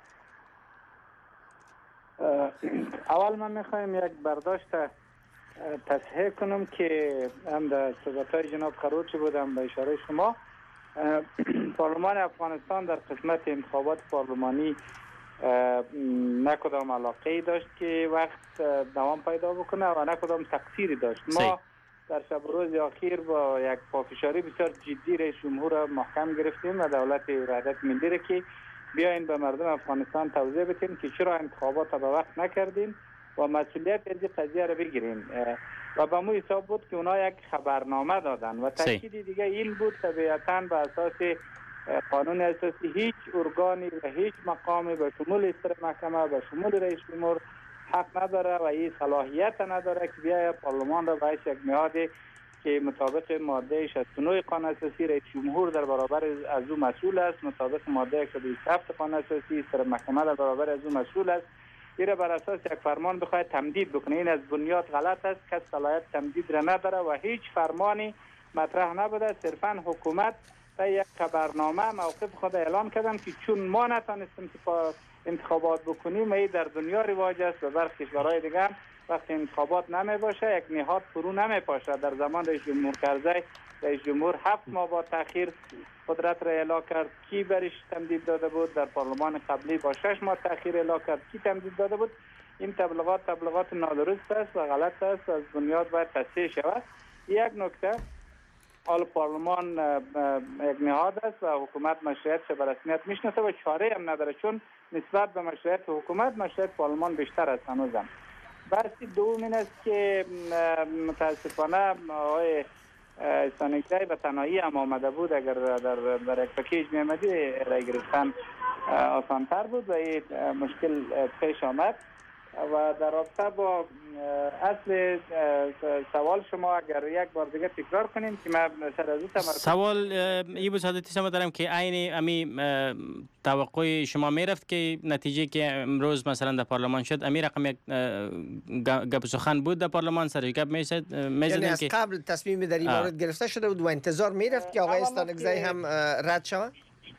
اول من میخوایم یک برداشت تصحیح کنم که هم در صحبت‌های جناب خروچی بودم به اشاره شما. پارلمان افغانستان در قسمت انتخابات پارلمانی نه کدام علاقه‌ای داشت که وقت دوام پیدا بکنه و نه کدام تقصیری داشت. ما در شب و روز اخیر با یک پافشاری بسیار جدی رئیس جمهور را محکم گرفتیم و دولت وحدت ملی را که بیاین به مردم افغانستان توضیح بدیم که چرا انتخابات به وقت نکردیم و مسئولیت از این قضیه را بگیریم. و به مو حساب بود که اونا یک خبرنامه دادن و تاکید دیگه این بود طبیعتاً به اساس قانون اساسی هیچ ارگانی و هیچ مقامی به شمول استر محکمه به شمول رئیس جمهور حق نداره و این صلاحیت نداره که بیاید پارلمان را به یک نهادی که مطابق ماده 69 قانون اساسی رئیس جمهور در برابر از او مسئول است، مطابق ماده 127 قانون اساسی استر محکمه در برابر از او مسئول است، این بر اساس یک فرمان بخواهد تمدید بکنه. این از بنیاد غلط است، کس صلاحیت تمدید را نداره و هیچ فرمانی مطرح نبوده. صرفا حکومت در یک خبرنامه موقف خود اعلام کردن که چون ما نتونستیم انتخابات بکنیم این در دنیا رواج است و برخی کشورهای دیگه هم وقتی انتخابات نمی باشه یک نهاد فرو نمی پاشه. در زمان رئیس جمهور کرزی رئیس جمهور 7 ماه با تاخیر قدرت را اعلام کرد، کی برش تمدید داده بود؟ در پارلمان قبلی با 6 ماه تاخیر اعلام کرد، کی تمدید داده بود؟ این تبلیغات نادرست است و غلط است و از بنیاد باید تصحیح شود. یک نکته، حال پارلمان یک نهاد است و حکومت مشروعیتش به رسمیت میشناسه و چاره هم نداره، چون نسبت به مشروعیت حکومت مشروعیت پارلمان بیشتر است هنوزم. بحث دوم این است که متاسفانه آقای سانگزی به تنهایی هم آمده بود، اگر در یک پکیج میامدی رای گرفتن آسانتر بود و این مشکل پیش آمد. و در رابطه با اصل سوال شما اگر یک بار دیگه تکرار کنیم که من سر از این سوال ای بود سعادتی شما دارم که عین امی توقع شما میرفت که نتیجه که امروز مثلا در پارلمان شد امی رقم یک گپ سخن بود در پارلمان سر گپ میزدن یعنی از قبل تصمیم در این مورد گرفته شده بود و انتظار میرفت که آقای استانکزی هم رد شود؟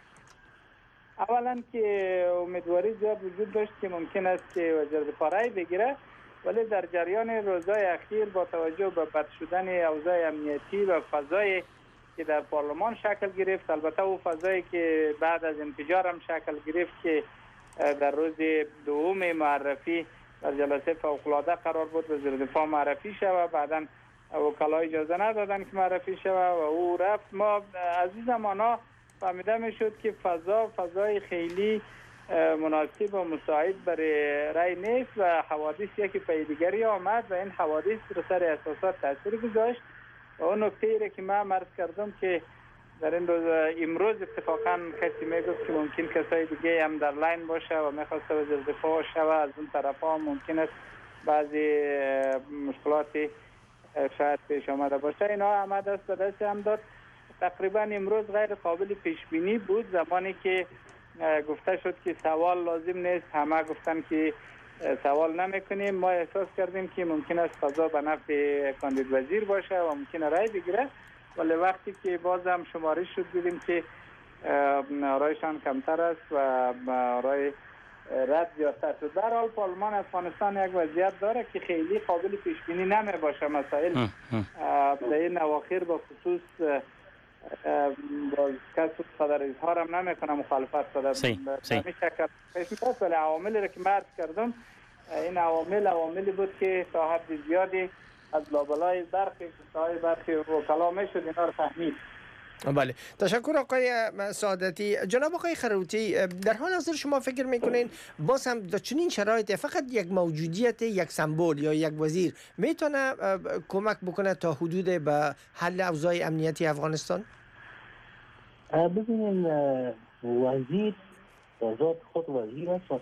اولا که امیدواری زیاد وجود داشت که ممکن است که وزیر دفاع رای بگیره، ولی در جریان روزهای اخیر با توجه به بد شدن اوضاع امنیتی و فضایی که در پارلمان شکل گرفت، البته او فضایی که بعد از انفجار هم شکل گرفت که در روز دوم معرفی در جلسه فوق‌العاده قرار بود وزیر دفاع معرفی شود، بعدا وکلا اجازه ندادن که معرفی شود و او رفت. ما از این زمانا فهمیده میشد که فضای خیلی مناسب و مساعد برای رای نیست و حوادث یکی پی دیگری آمد و این حوادث رو سر اساسات تاثیر گذاشت. و اون نکته ای که من عرض کردم که در این روز امروز اتفاقا کسی میگفت که ممکن کسای دیگه هم در لاین باشه و میخواست وزیر دفاع شود، از اون طرف ها ممکن است بعضی مشکلات شاید پیش آمده باشه. اینا همه دست به دست هم داد. تقریبا امروز غیر قابل پیش بینی بود. زمانی که گفته شد که سوال لازم نیست، همه گفتن که سوال نمیکنیم. ما احساس کردیم که ممکن است قضا به نفع کاندید وزیر باشه و ممکن رای بگیره، ولی وقتی که باز هم شمارش شد دیدیم که رایشان کمتر است و رای رد زیادتر شد. در حال پارلمان افغانستان یک وضعیت داره که خیلی قابل پیش بینی نمی باشه. مسائل در این اواخر با خصوص باز کس صدر اظهار هم نمیکنه، مخالفت صدر میشه پیش میاد، ولی عواملی را که من عرض کردم این عواملی بود که تا حد زیادی از لابلای برخی وکلا میشد اینا رو فهمید. بله، تشکر آقای سعادتی. جناب آقای خروتی، در حال حاضر شما فکر میکنین باز هم در چنین شرایط فقط یک موجودیت یک سمبل یا یک وزیر میتونه کمک بکنه تا حدود به حل اوضاع امنیتی افغانستان؟ ببینین، وزیر ذات خود وزیر است و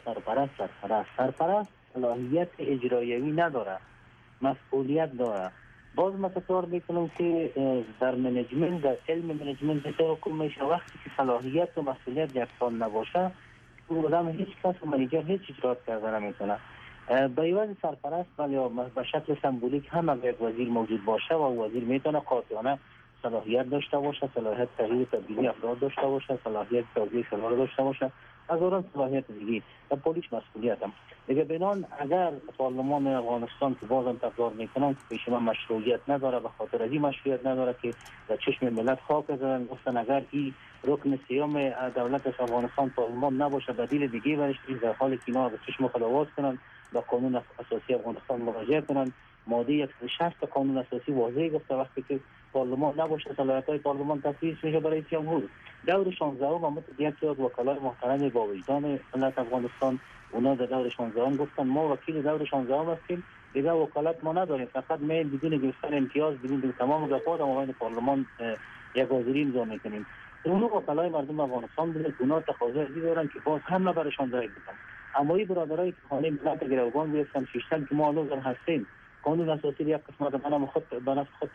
سرپرست صلاحیت اجرایوی نداره، مسئولیت داره. باز ما تکرار میکنم که در منیجمنت، در علم منیجمنت حکم میشه وقتی که صلاحیت و مسئولیت یکسان نباشه آدم هیچ کس و منیجر هیچ اجرات کرده نمیتونه. به عوض سرپرست یا به شکل سمبولیک هم اگر یک وزیر موجود باشه و وزیر میتونه قاطعانه صلاحیت داشته باشه، صلاحیت تغییر تبدیلی افراد داشته باشه، صلاحیت توزیع شغل داشته باشه، از اون صلاحیت دیگه و پلیس مسئولیت هم دیگه. بنان اگر پارلمان افغانستان که بازم تکرار میکنم که پیش من مشروعیت نداره، به خاطر از این مشروعیت نداره که در چشم ملت خاک زدن، گفتن اگر این رکن سیام دولت افغانستان پارلمان نباشه بدیل دیگه برش، در حالی که اینا به چشم خود آواز کنن، با قانون اساسی افغانستان مراجعه کنن. ماده 160 قانون اساسی واضح گفته وقتی که پارلمان نباشه صلاحیت‌های پارلمان تفویض میشه برای جمهور. دور 16 و متعدد از وکلای محترم با وجدان ملت افغانستان اونا در دور 16 گفتن ما وکیل دور 16 هستیم، دیگه وکالت ما نداریم، فقط میل بدون گرفتن امتیاز بدون تمام دفعات ما پارلمان یک وزیری امضا میکنیم. اون وکلای مردم افغانستان بودن، اونا تقاضا دارن که باز هم برشان رای بدن. اما این برادرای که خانه ملت گروگان گرفتن شیشتن که ما هنوز هستیم، قانون اساسی یک قسمت منم خود به نفس خود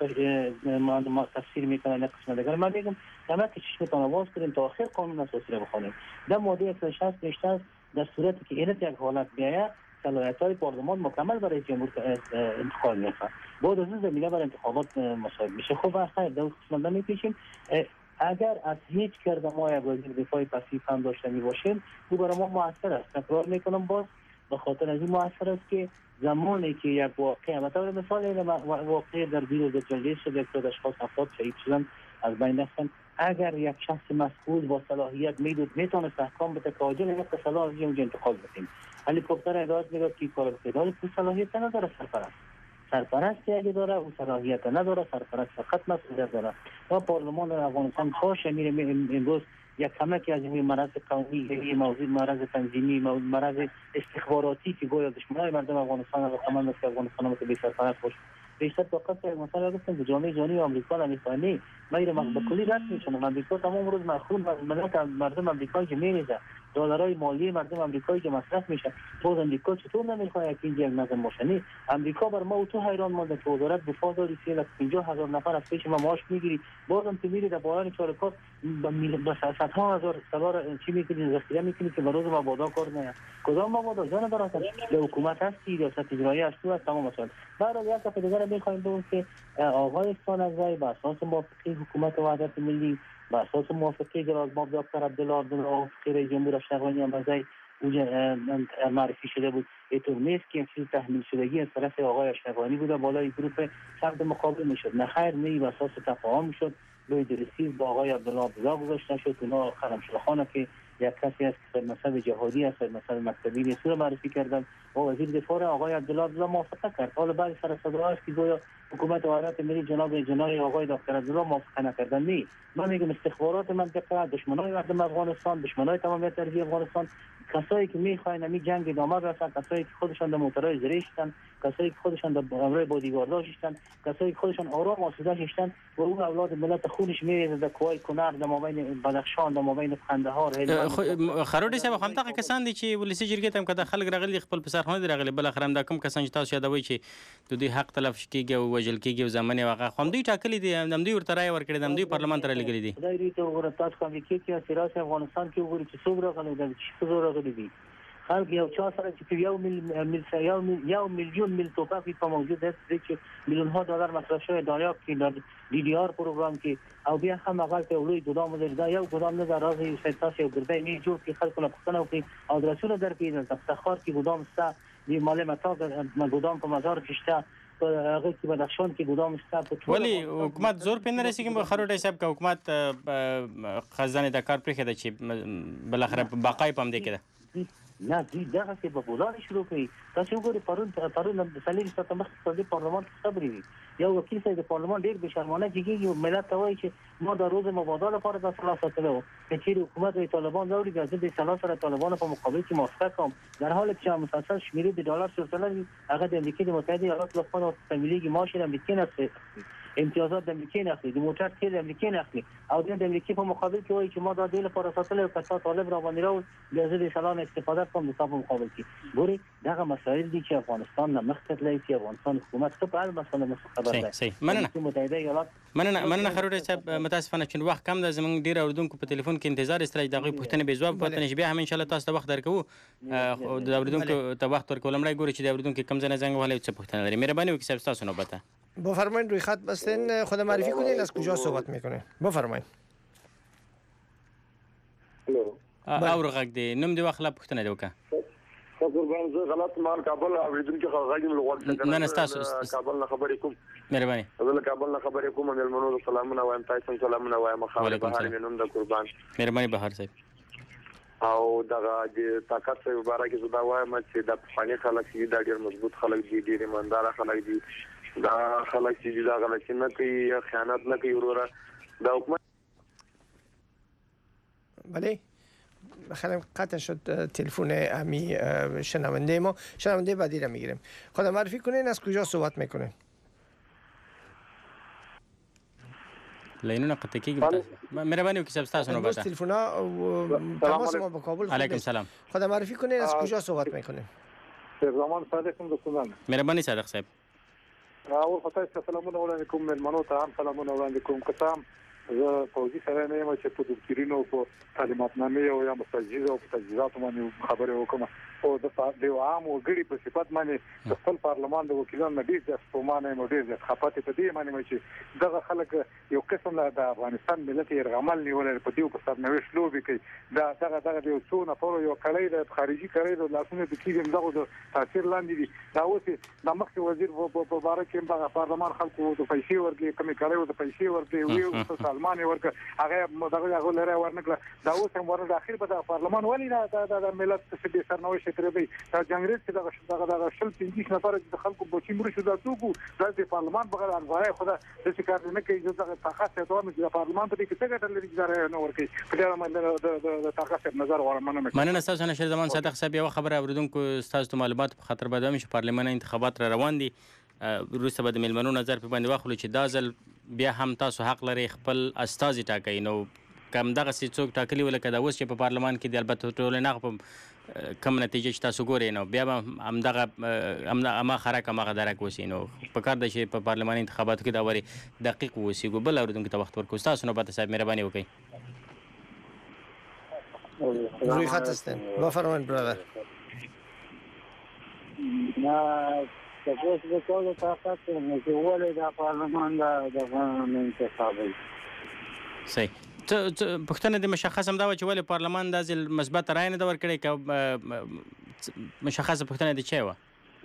ما تفسیر میکنن، یک قسمت دیگر من میگم همه که چشمتان آواز کنیم تا آخر قانون اساسی رو بخونیم. در ماده 160 نوشته در صورتی که اینت یک حالت بیاید صلاحیت‌های پارلمان مکمل برای جمهور انتخاب میشه. بعد از این زمینه برای انتخابات مصوب میشه. خب اخیر در قسمت نمیپیشیم. اگر از هیچ کرده ما یک وزیر دفاع پسیو هم داشته می باشیم او برای ما موثر است. تکرار میکنم باز به خاطر از این موثر است که زمانی که یک واقعه مثال این واقعه در بیرون جنگی شد، یک سری اشخاص افراد شهید شدن، از بین رفتن، اگر یک شخص مسئول با صلاحیت میتونست احکام بده که عاجل یک صلاح اونجا انتقال بدیم. هلیکوپتر اداره میگه که کار اداره صلاحیت نداره، سرپرست اگه داره اون صلاحیت نداره، سرپرست فقط مسئولیت داره. و پارلمان افغانستان خواهش میره امروز یک کمکی از این مرض قومی، این موضوع مرض تنظیمی، مرض استخباراتی که گویا دشمنای مردم افغانستان و کمال است که افغانستان رو به سرپرست باشه. بیشتر طاقت مثلا گفتم که جامعه جهانی آمریکا نمیفهمی، ما این به کلی رد میشن. آمریکا تمام روز مخون ملت مردم آمریکایی که میریزه، دلارای مالی مردم آمریکایی که مصرف میشه. باز آمریکا چطور نمیخواد که این جنگ نظم باشه؟ آمریکا بر ما تو حیران مونده که وزارت دفاع داری 350,000 نفر از پیش ما معاش میگیری، بازم تو میری در بالای چارکات با صدها هزار سوار چی میکنی، ذخیره میکنی که برای ما مبادا کار نه. کدام مبادا جان برات به حکومت هستی یا ریاست اجرایی هستی و تمام مسائل. برای یک دفعه دیگه میخوایم بگیم که آقای ثانوی به اساس موافقه حکومت وحدت ملی، به اساس موافقه جناب دکتر عبدالله رئیس جمهور اشرفی امروزی معرفی شده بود، اینطور نیست که چیز تحمیل شدگی از طرف آقای اشرفی بود بالای گروه سمت مقابل میشد. نه خیر، نه به اساس تفاهم شد. روی درسیز با آقای عبدالله گذاشته شد. اونا خرمشلخانه که یک کسی است که مذهب جهادی است، مذهب مکتبی نیست رو معرفی کردن و وزیر دفاع آقای عبدالله موافقه کرد. حالا بعضی سر صداها است که گویا حکومت وحدت ملی جناب آقای دکتر عبدالله موافقه نکردن. نه، من میگم استخبارات منطقه، دشمنای مردم افغانستان، دشمنای تمامیت ارضی افغانستان، کسایی که میخواین همین جنگ ادامه برسد، کسایی که خودشان در موتورهای زری شدن، کسایی که خودشان در بادیگارداش هستند، کسایی که خودشان آرام آسوده هستند و اون اولاد ملت خونش میریزه در کوههای کنر، در مابین بدخشان، در مابین قندهار. خروډي صاحب هم دغه کسان دي چې ولسی جرګې ته هم کده خلک راغلي خپل په سرخانه دي راغلي، بل اخر هم دا کوم کسان چې تاسو یادوي چې د دوی حق تلف کیږي او وجل کیږي او زمانه واقع هم دوی ټاکلي دي، هم دوی ورته رائے ورکړي، هم دوی پارلمان ته لګلي دي. دا ریته وګوره تاسو کوم کې سیاسي افغانستان کې وګورئ چې څومره غلي دي، چې څومره غلي دي. خلک یو چا سره چې یو میلیون میل توپک په موجود است چې میلیون ها دلار مصرف شوی دریاب کې در دی डी آر پروګرام کې، او بیا هم هغه ته لوی ګدام لري. دا یو ګدام نه راځي چې تاسو یو ګرځي نه جوړ کې خلکو له پښتنه او کې او درسونه درکې د تفتخر کې ګدام ستا دی مال متا ګدام په مزار کې شته، هغه کې بدخشان کې ګدام شته. ولی حکومت زور پې نه رسېږي په خروډي صاحب که حکومت خزانه د کار پرېښې ده چې بالاخره بقای په همدې کې ده؟ نه دوی دغه څه په بولار شروع کړي. تاسو وګورئ پرون د سلیم سره مخ د پارلمان خبرې وي، یو وکیل صاحب د پارلمان ډېر به شرمانه کېږي او ملت ته وایي چې ما د روز مبادله لپاره د اصلاح ساتلو چې چیرې حکومت د طالبان راوړي بیا د اصلاح سره طالبان په مقابل کې موافقه کوم، در حالی چې مسلسل شمیرې د ډالر سره هغه د امریکا د متحده ایالاتو لخوا تمویلېږي، معاش د امریکا نه امتیازات د امریکا نه اخلي، د موټر تیل د امریکا نه اخلي، او د امریکا په مقابل کې وایي چې ما دا د لپاره ساتلو او کسا طالب را باندې راو بیا زه د اصلاح نه استفاده کوم د تاسو مقابل کې. ګوري دغه مسایل دي چې افغانستان نه مخکې تللی چې افغانستان حکومت څه په اړه مسله نه خبر ده. صحیح متحده ایالات مننه خروډي صاحب، متاسفانه چې وخت کم ده، زمونږ ډیر اوریدونکو په ټلیفون کې انتظار استرای دغه پوښتنې به جواب پاتې نشي، بیا هم ان شاء الله تاسو ته وخت درکو او د اوریدونکو ته وخت ورکول. لمړی ګوري چې د اوریدونکو کم ځنه زنګ والے څه پوښتنه لري. مهرباني وکړئ صاحب تاسو نوبت بفرمایید، روی خط بستین، خود معرفی کنین از کجا صحبت میکنین. بفرمایید. او رغک دی نوم دی واخله پوښتنه دی وکړه. قربان زه غلط مال کابل اوریدونکو غاګین لغوت نه نه تاسو کابل نه خبرې کوم. مهرباني. زه کابل نه خبرې کوم، مېلمنو سلامونه وایم، تاسو سلامونه وایم، خبره بهار نوم د قربان. مهرباني بهار صاحب. او دغه د طاقت په اړه کې زدا وایم چې د پخوانی خلک دي، د ډېر مضبوط خلک دي، ډېر ایماندار خلک دي، دا خلک چې دا غلطي نه کوي یا خیانت نه کوي وروره د حکومت. بله خیلی قطع شد تلفن امی شنونده ما. شنونده بعدی را میگیریم. خود معرفی کنین از کجا صحبت میکنین. لینونه قطع کیږي. مهرباني وکړئ صاحب تاسو نوبت ده. تلفن تماس ما با کابل. علیکم سلام. خود معرفی کنین از کجا صحبت میکنین. زمان صادق هم دوستان. مهرباني صادق صاحب. اول خدای سلامونه وړاندې کوم، مېلمنو ته هم سلامونه وړاندې کوم. قسم زه فوجي سره نه یم چې په دکتورینو په تعلیماتنامې او یا مستجیز او تجهیزات باندې خبرې وکم، او د عام وګړي په صفت باندې خپل پارلمان د وکیلانو ډېر ځای ستومانه یم، ډېر ځای خپاتې په دې باندې چې دغه خلک یو قسم د افغانستان ملت یرغمل نیولې په دې په سرنوشت لوبي کوي. دغه یو څو نفر یو کړی د خارجي کړی د لاسونو د کیږي دغه د تاثیر لاندې دي. دا اوس د مخکې وزیر په باره کې دغه پارلمان خلکو د پیسې ورکړي، کمی کړی د پیسې ورکړي، ویو سلمان ورکړه، هغه هغه لري ورنکړه. دا اوس هم ورته اخر په پارلمان ولې نه د ملت څخه به سرنوشت تربي دا جنگریز چې دغه شل 15 نفر د خلکو بوچی مړ شو، دا څوک د پارلمان بغیر انوای خدا د څه کار نه کوي. دغه طاقت ته دوه د پارلمان ته کې څه ګټه لري چې نه ورکي په دې باندې د طاقت نظر ورمنه. مننه تاسو نه شر زمان صادق صاحب. یو خبره اوریدونکو تاسو معلومات په خاطر بدوم چې پارلماني انتخابات را روان دي، روسه به د مېلمنو نظر په باندې واخلو چې دا ځل بیا هم تاسو حق لري خپل استازي ټاکئ. نو کم دغه څوک ټاکلي ولکه دا اوس چې په پارلمان کې د البته ټول نه په کم نتیجه چې تاسو ګورئ، نو بیا به همدغه اما خرک هماغه درک وسی. نو په کار ده چې په پارلماني انتخاباتو کې دا وري دقیق وسیږو. بل اوریدونکو ته وخت ورکوو. تاسو نوبت صاحب مهرباني وکړئ. روی خط هستین. بفرمایید برادر. نه تاسو به ټول طاقت نه ولې د پارلمان د انتخابي. صحیح. پښتنه د مشخص هم دا و چې ولې پارلمان د ځل مثبت رائے نه دا ورکړي که مشخصه پښتنه د چي و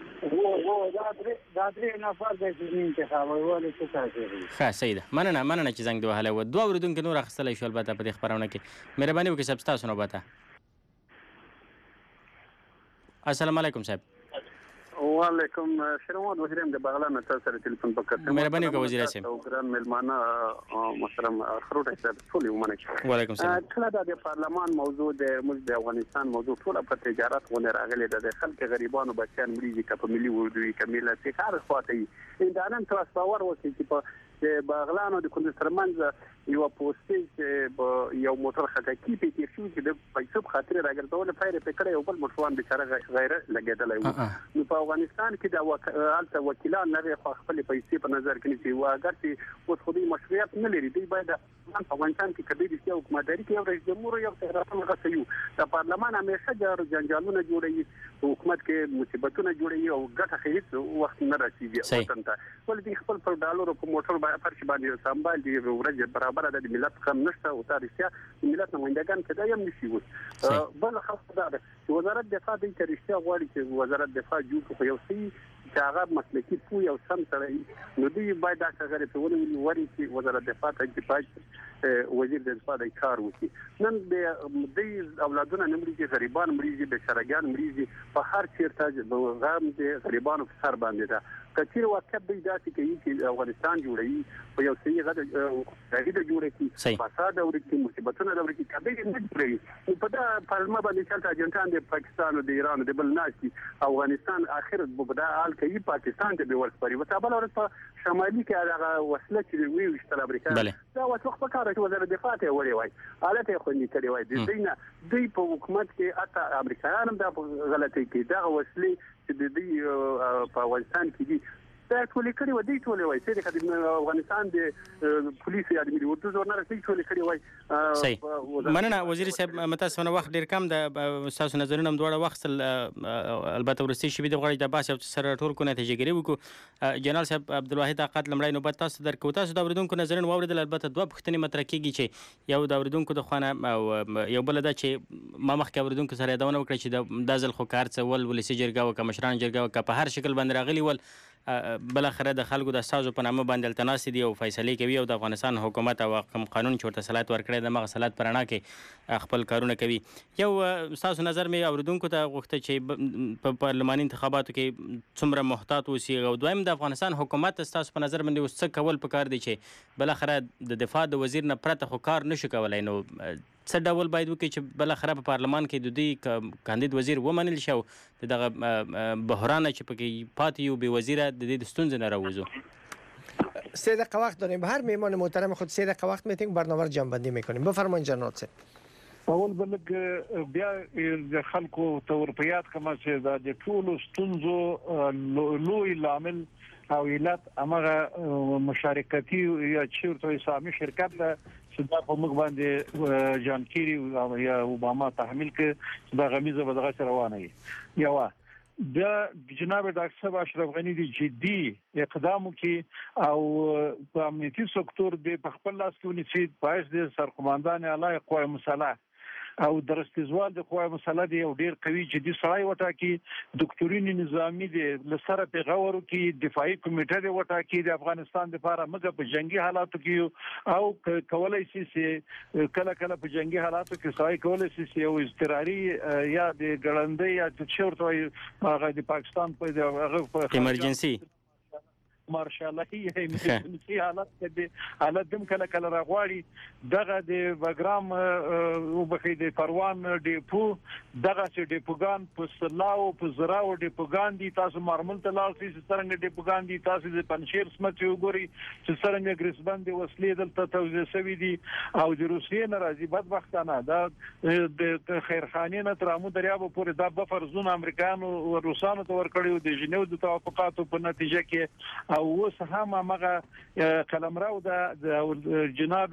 دا درې نفر د انتخاب ولې څه کوي. ښه صحیح ده. مننه چې زنګ دی وهلی و. دوه اوریدونکو نور اخیستلی شو البته په دې خپرونه کې. مهرباني وکړئ صاحب تاسو نوبت. السلام علیکم صاحب. وعلیکم شرمات وزیرم د بغلان تاسو سره ټلیفون پکړم مهرباني کوئ وزیر صاحب او ګران ملمانه محترم خروټ صاحب ټول ومنه وعلیکم السلام کله د پارلمان موضوع د موږ د افغانستان موضوع ټول په تجارت غونډه راغلي د خلک غریبانو بچیان مریضي کپ ملي وردوي کمیله چې کار خواته دا نن تاسو باور وکړئ چې په بغلان او د کندز ترمنځ یو پوسټ یو موټر خټکی په تیر شو چې د پیسو خاطر راګرځول فایر په کړه یو بل موټروان بیچاره غیر لګیدلای وو نو په افغانستان کې د وکیلان نه خپل پیسې په نظر کې نیسي او اگر چې اوس خو دې مشروعیت نه لري دوی باید په افغانستان کې کبي د سیاسي حکومتداري کې یو رئیس جمهور یو تهراتونه غسیو د پارلمان همیشه جنجالونه جوړوي حکومت کې مصیبتونه جوړوي او ګټه هیڅ وخت نه رسیږي وطن ته ولې دې خپل پر ډالر په موټر باندې باندې سمبال دي ورځ برابر د ملت کم نشته او تاریخیا ملت نمائندگان کدا یم نشي وو بل خاصه ده چې وزارت دفاع د تاریخیا غواړي چې وزارت دفاع جوړ کړي یو چې هغه مسلکي پوی او سم سره نو دوی باید دا څنګه په ولې چې وزارت دفاع ته وزیر د دفاع د کار وکړي نن د دې اولادونه نمرې غریبان مریضي بشرګان مریضي په هر چیرته غم د غریبانو په سر باندې ده کثیر واقع به داسې کوي چې افغانستان جوړوي په یو صحیح غږ جوړه کی فساد او د مصیبتونو د ورکی کبه نه جوړوي په دا پارلمان باندې چې اجنټان د پاکستان او د ایران د بل ناشي افغانستان اخر په دا حال کې پاکستان ته به ورسپاري او بل ورته په شمالي کې هغه وسله چې وی وشتل امریکا دا وڅ په کار چې وزارت دفاع ته وړي وای حالت خو نه کړی وای د دینه دوی په حکومت کې اته امریکایان هم دا غلطي کوي دا وسلې چې د دې په افغانستان کې دي دا ټول کړي و دي ټول وای چې د افغانستان د پولیس یا د ملي ورته زور نه رسېږي ټول کړي وای صحیح مننه وزیر صاحب متاسفانه وخت ډیر کم د تاسو نظرونه دوړه وخت البته ورسته شي د غړي د باس او سره ټول کو نتیجه ګری وکړو جنرال صاحب عبدالواحد عقد لمړی نوبت تاسو درکو تاسو د اوریدونکو نظرونه واوریدل البته دوه پښتني مطرح کیږي چې یو د اوریدونکو د خوانه او یو بل د چې ما مخکې اوریدونکو سره یادونه وکړه چې د ځل خو کار څه ول ولسی جرګه او کمشران جرګه او په هر شکل باندې راغلي ول بل اخره د خلکو د استازو په نامه باندې التناسي دي او فیصله کوي او د افغانستان حکومت او قانون چورته صلاحیت ورکړي د مغه صلاحیت پرانا کې خپل کارونه کوي یو تاسو نظر مې اوریدونکو ته غوښته چې په پارلماني انتخاباتو کې څومره محتاط اوسي او دویم د افغانستان حکومت تاسو په نظر باندې وسڅ کول پکار دي چې بل اخره د دفاع د وزیر نه پرته خو کار نشي کولای نو څه ډول باید وکړي چې بل اخره په پارلمان کې د دې کاندید وزیر ومنل شي او دغه بحران چې پکې پاتې یو به وزیر د دې ستونزې نه راوځو 3 دقیقه وقت داریم هر مهمان محترم خود 3 دقیقه وقت میتیم برنامه رو جنبندی میکنیم بفرمایید جناب صاحب اول بلک بیا د خلکو تورپیات کما چې د ټولو ستونزو لوی لامل او علت امغه مشارکتي یا چیرته اسلامي شرکت له دا په موږ باندې جان کیری او یا اوباما تحمیل کې دا غمیزه به دغه روانه وي یو د جناب ډاکټر صاحب اشرف غنی دی جدي اقدام کوي او په امنیتي سکتور د خپل لاس کې ونیسي پایس د سرقومندان اعلی قوای مسلح او درستیزوال د قوای مسلح دی او ډیر قوي جدي سړی وټا کې دکتورین نظامی دی لسره پیغور کې دفاعي کمیټه دی وټا کې د افغانستان لپاره موږ په جنگي حالاتو کې او کولای شي کله کله په جنگي حالاتو کې سړی کولای شي او اضطراري یا د ګړندې یا د چورتوي هغه د پاکستان په ایمرجنسي مارشالهي ایمرجنسي حالت دم کله کله راغواړي دغه د بګرام او بخې د پروان ډیپو دغه چې ډیپوګان په سلاو په زراو ډیپوګان دي تاسو مارمل ته لاړ شئ څنګه ډیپوګان دي تاسو د پنشیر سمت وګوري چې څنګه ګریسبند وسلې دلته توزیع شوی دي او د روسیې ناراضي بدبختانه دا د خیرخانې نه تر امو دریاب پورې دا بفر زون امریکایانو او روسانو ته ورکړیو د جنیو د توافقاتو په نتیجه کې او اوس هم هغه قلمرو د جناب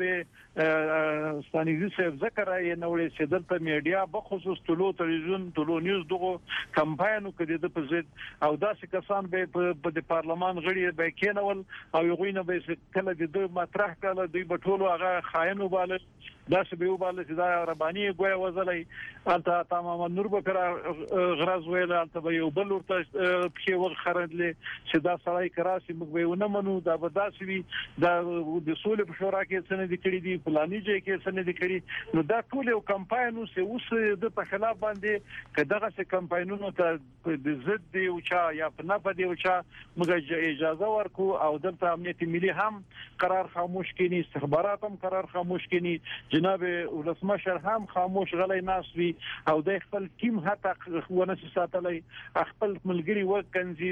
ستانیزي صاحب ذکر یې نوړې چې دلته میډیا بخصوص طلوع تلویزیون طلوع نیوز دغه کمپاین کړي د پزید او داسې کسان به په پارلمان غړي به کېنول او یو نه به کله د مطرح کړه دوی په ټولو هغه خاين وباله داسې به وباله چې دا رباني ګویا وزلای البته تمام نور به پر غرض ویل البته یو بل ورته کې وخرندلې چې دا سړی کراسي چې موږ به ونه منو دا به داسې وي د سولې په شورا کې څه نه دي کړي دي فلاني ځای کې څه نه دي کړي نو دا ټول یو کمپاین اوس د په خلاف باندې کداغه څه کمپاینونو ته د ضد دی او چا یا په نه پدې او چا موږ اجازه ورکو او دلته امنیت ملي هم قرار خاموش کینی استخبارات هم قرار خاموش کینی جناب ولسمشر هم خاموش غلی ناس وي او د خپل ټیم هټه ونه ساتلای خپل ملګری وکنځي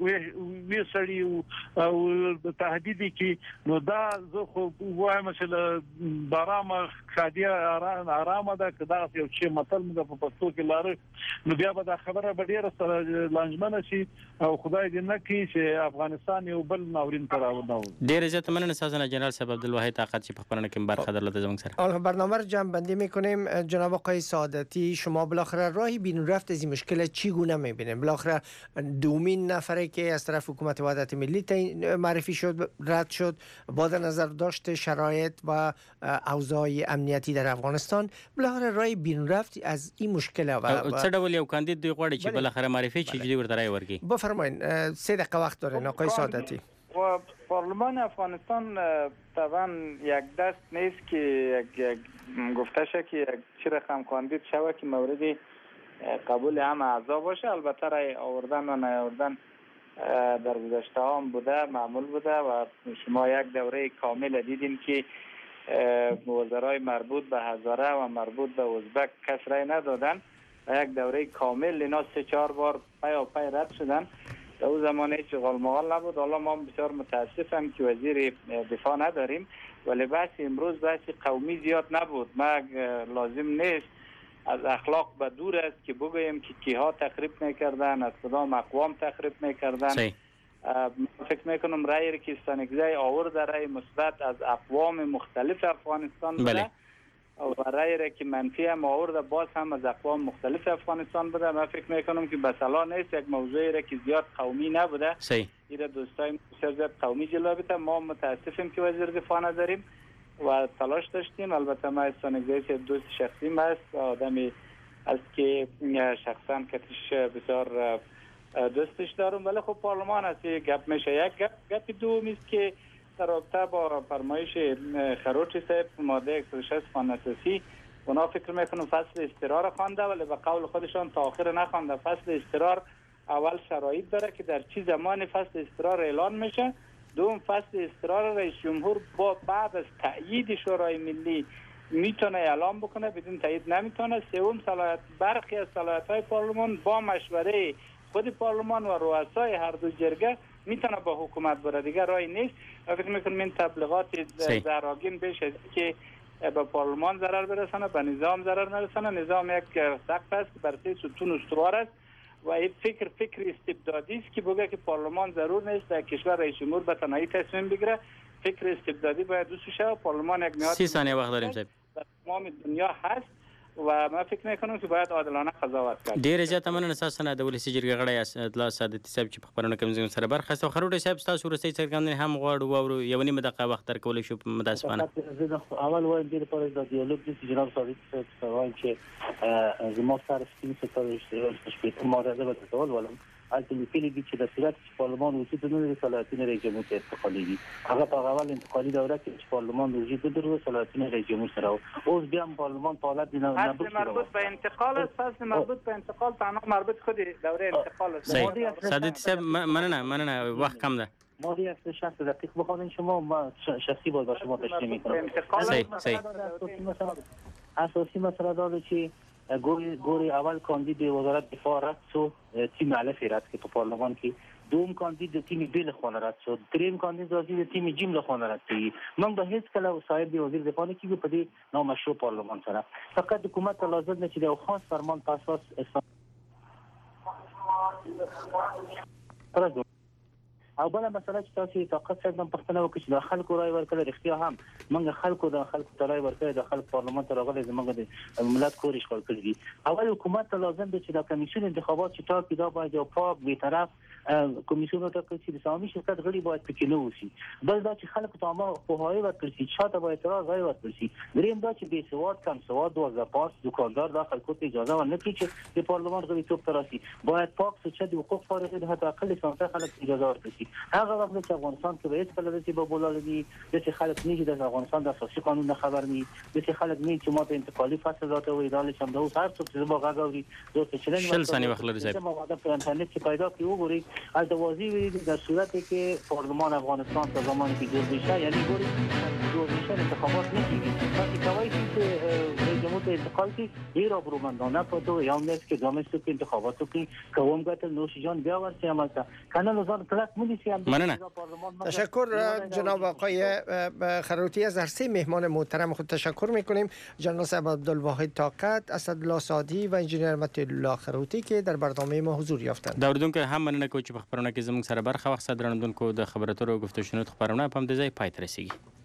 وسړي او تهدید کی نو دا زه خو وایم چې برامه خادیه آرامه ده کدا یو چې متل موږ په پښتو کې لاره نو بیا به دا خبره به ډیره سره لانجمنه شي او خدای دې نه کړي چې افغانستان یو بل ناورین ته راوړو. ډیر عزت مننه سازمان جنرال صاحب عبدالواحد طاقت چې په خبرونه کې برخه درلوده زموږ سره. برنامه رو جمع بندی میکنیم. جناب آقای سعادتی شما بالاخره راهی بیرون رفت از این مشکل چگونه میبینید؟ بالاخره دومین نفره که از طرف حکومت وحدت ملی معرفی شد رد شد با در نظر داشت شرایط و اوضاع امنیتی در افغانستان بالاخره راهی بیرون رفت از این مشکل و څه ډول یو کاندید دی غواړي چې بالاخره معرفي شي چې ورته رای ورکړي. بفرمایید 3 دقیقه وقت دارین آقای سعادتی. و پارلمان افغانستان طبعا یک دست نیست که یک گفته شه که یک چی رقم کاندید شوه که موردی قبول همه اعضا باشه. البته رای آوردن و نیاوردن در گذشته هم بوده معمول بوده و شما یک دوره کامل دیدین که وزرای مربوط به هزاره و مربوط به ازبک کس رای ندادن و یک دوره کامل اینا 3-4 بار پی رد شدن. در اون زمانه هیچ غالمغال نبود. حالا ما بسیار متاسفم که وزیر دفاع نداریم ولی بحث امروز بحث قومی زیاد نبود. ما لازم نیست از اخلاق به دور است که بگوییم که کیها تخریب میکردن از کدام اقوام تخریب میکردن. فکر میکنم رأیی که استانکزی آورده رأی مثبت از اقوام مختلف افغانستان بوده و رأیی که منفی هم آورده باز هم از اقوام مختلف افغانستان بوده. من فکر میکنم که بسلا نیست یک موضوعی که زیاد قومی نبوده. ایره دوستای بسیار زیاد قومی جلوه بیده. ما متاسفیم که وزیر دفاع نداریم و تلاش داشتیم. البته ما استانکزی دوست شخصیم است آدمی است که شخصا کتش بسیار دوستش دارم ولی خب پارلمان است گپ میشه. یک گپ دوم است که در رابطه با فرمایش خروچی صاحب ماده 160 قانون اساسی اونا فکر میکنم فصل استقرار خوانده ولی به قول خودشان تا آخر نخوانده. فصل استقرار اول شرایط داره که در چه زمان فصل استقرار اعلان میشه. دوم فصل استقرار رئیس جمهور با بعد از تأیید شورای ملی میتونه اعلام بکنه بدون تایید نمیتونه. سوم صلاحیت برخی از صلاحیت‌های پارلمان با مشوره خود پارلمان و رؤسای هر دو جرگه میتونه با حکومت بره. دیگه راهی نیست. فکر میکنم این تبلیغات زراگین بیش از که به پارلمان ضرر برسانه به نظام ضرر نرسانه. نظام یک سقف است که بر 3 ستون استوار است و این فکر استبدادی است که بگه که پارلمان ضرور نیست در کشور رئیس جمهور به تنهایی تصمیم بگیره. فکر استبدادی باید دوست شه. پارلمان یک نهاد 30 ثانیه وقت داریم صاحب. در تمام دنیا هست و ما فکر میکنم که باید عادلانه قضاوت کنه. ډیر زیاته مننه اساسا د ولسی جرګې غړی اطلاع سعادتي صاحب چې په خبرونه کې زموږ سره برخه اخیسته. خروټي صاحب تاسو ورسې څرګندونه هم غواړو او یو نیمه دقیقه وخت درکول شو متاسفانه. اول وایم د پاره د دیالوگ د جناب سعادتي صاحب وایم چې زموږ سره سپین ستاره شپږ ماده به تول ولم التلفیلی دي چې د صورت پارلمان وجود نه لري صلاحیتونه رئیس جمهور ته انتقالي دي. هغه په اول انتقالي دوره کې پارلمان وجود درلود صلاحیتونه رئیس جمهور سره اوس بیا پارلمان په حالت نه فصل مربوط به انتقال است. فصل مربوط به انتقال تنها مربوط خود دوره انتقال است. سعادتي صاحب مننه وقت کم ده. ماده 160 دقیق بخونین شما ما شخصی با شما تشریح میکنم. صحیح اساسی مسئله داره که گوری اول کاندید وزارت دفاع رد شد تیم علف رد که تو پارلمان که دوم کاندید تیم بیل خانه رد شد دریم کاندید وزیر تیم جیم خانه رد شد. من به هیچ کله صاحب وزیر دفاع کی په دې نامشروع پارلمان سره فقط حکومت لازم نه چې د خاص فرمان په اساس او بل مسله چې تاسو طاقت څنګه پښتنه وکړي چې د خلکو رای ورکړل اختیار هم موږ خلکو رای ورکړل د خلکو پارلمان ته راغلي زموږ د ملت کور اشغال کړی. اول حکومت لازم دی چې د کمیسیون انتخابات چې تا پیدا باید او پاک بی‌طرف کمیسیون ته چې د سامي شرکت غړي باید پکې نه وسی. بل دا چې خلکو ته ما پوهاوی ورکړي چې چاته باید رای ورکړي. دریم دا چې بې سواد کم سواد او زپاس دکاندار د خلکو ته اجازه ورنکړي چې د پارلمان غړي توپ تراسي. باید پاک سچ د حقوق فارغ د حتی اقل سنت خلک اجازه ورکړي. هغه وخت چې افغانستان کې رئیس کله چې به بولالدي د خلک نه چې د افغانستان د اساسي قانون خبر ني د خلک نه چې ماته انتقالي فاصله راته وي دا چې هم د هر څه چې به غاغوري دوی چې شل ثانیه وخت لري چې مواد په انټرنیټ کې پیدا کی وګوري از د واضح وی در صورتی که پارلمان افغانستان تا زمانی که جور بشه یعنی گوری جور بشه انتخابات نشیدی وقتی کوایی که جمهور انتقال کی غیر آبرومندانه پتو یا نیست که دامستو که انتخاباتو که قوم قتل نوش جان بیاورسی عمل کرد کانال نظام کلک مونیسی هم تشکر جناب آقای خروتی. از هر سه مهمان محترم خود تشکر میکنیم. جناب صاحب عبدالواحد طاقت، اسدالله سعدی و انجینر متی الله خروتی که در برنامه ما حضور یافتند. اوریدونکو هم مننه کوم چې په خبرونه کې زموږ سره برخه واخیسته. درنوونکو د خبراتو او گفتگو خبرونه په دې ځای پای ته رسیږي.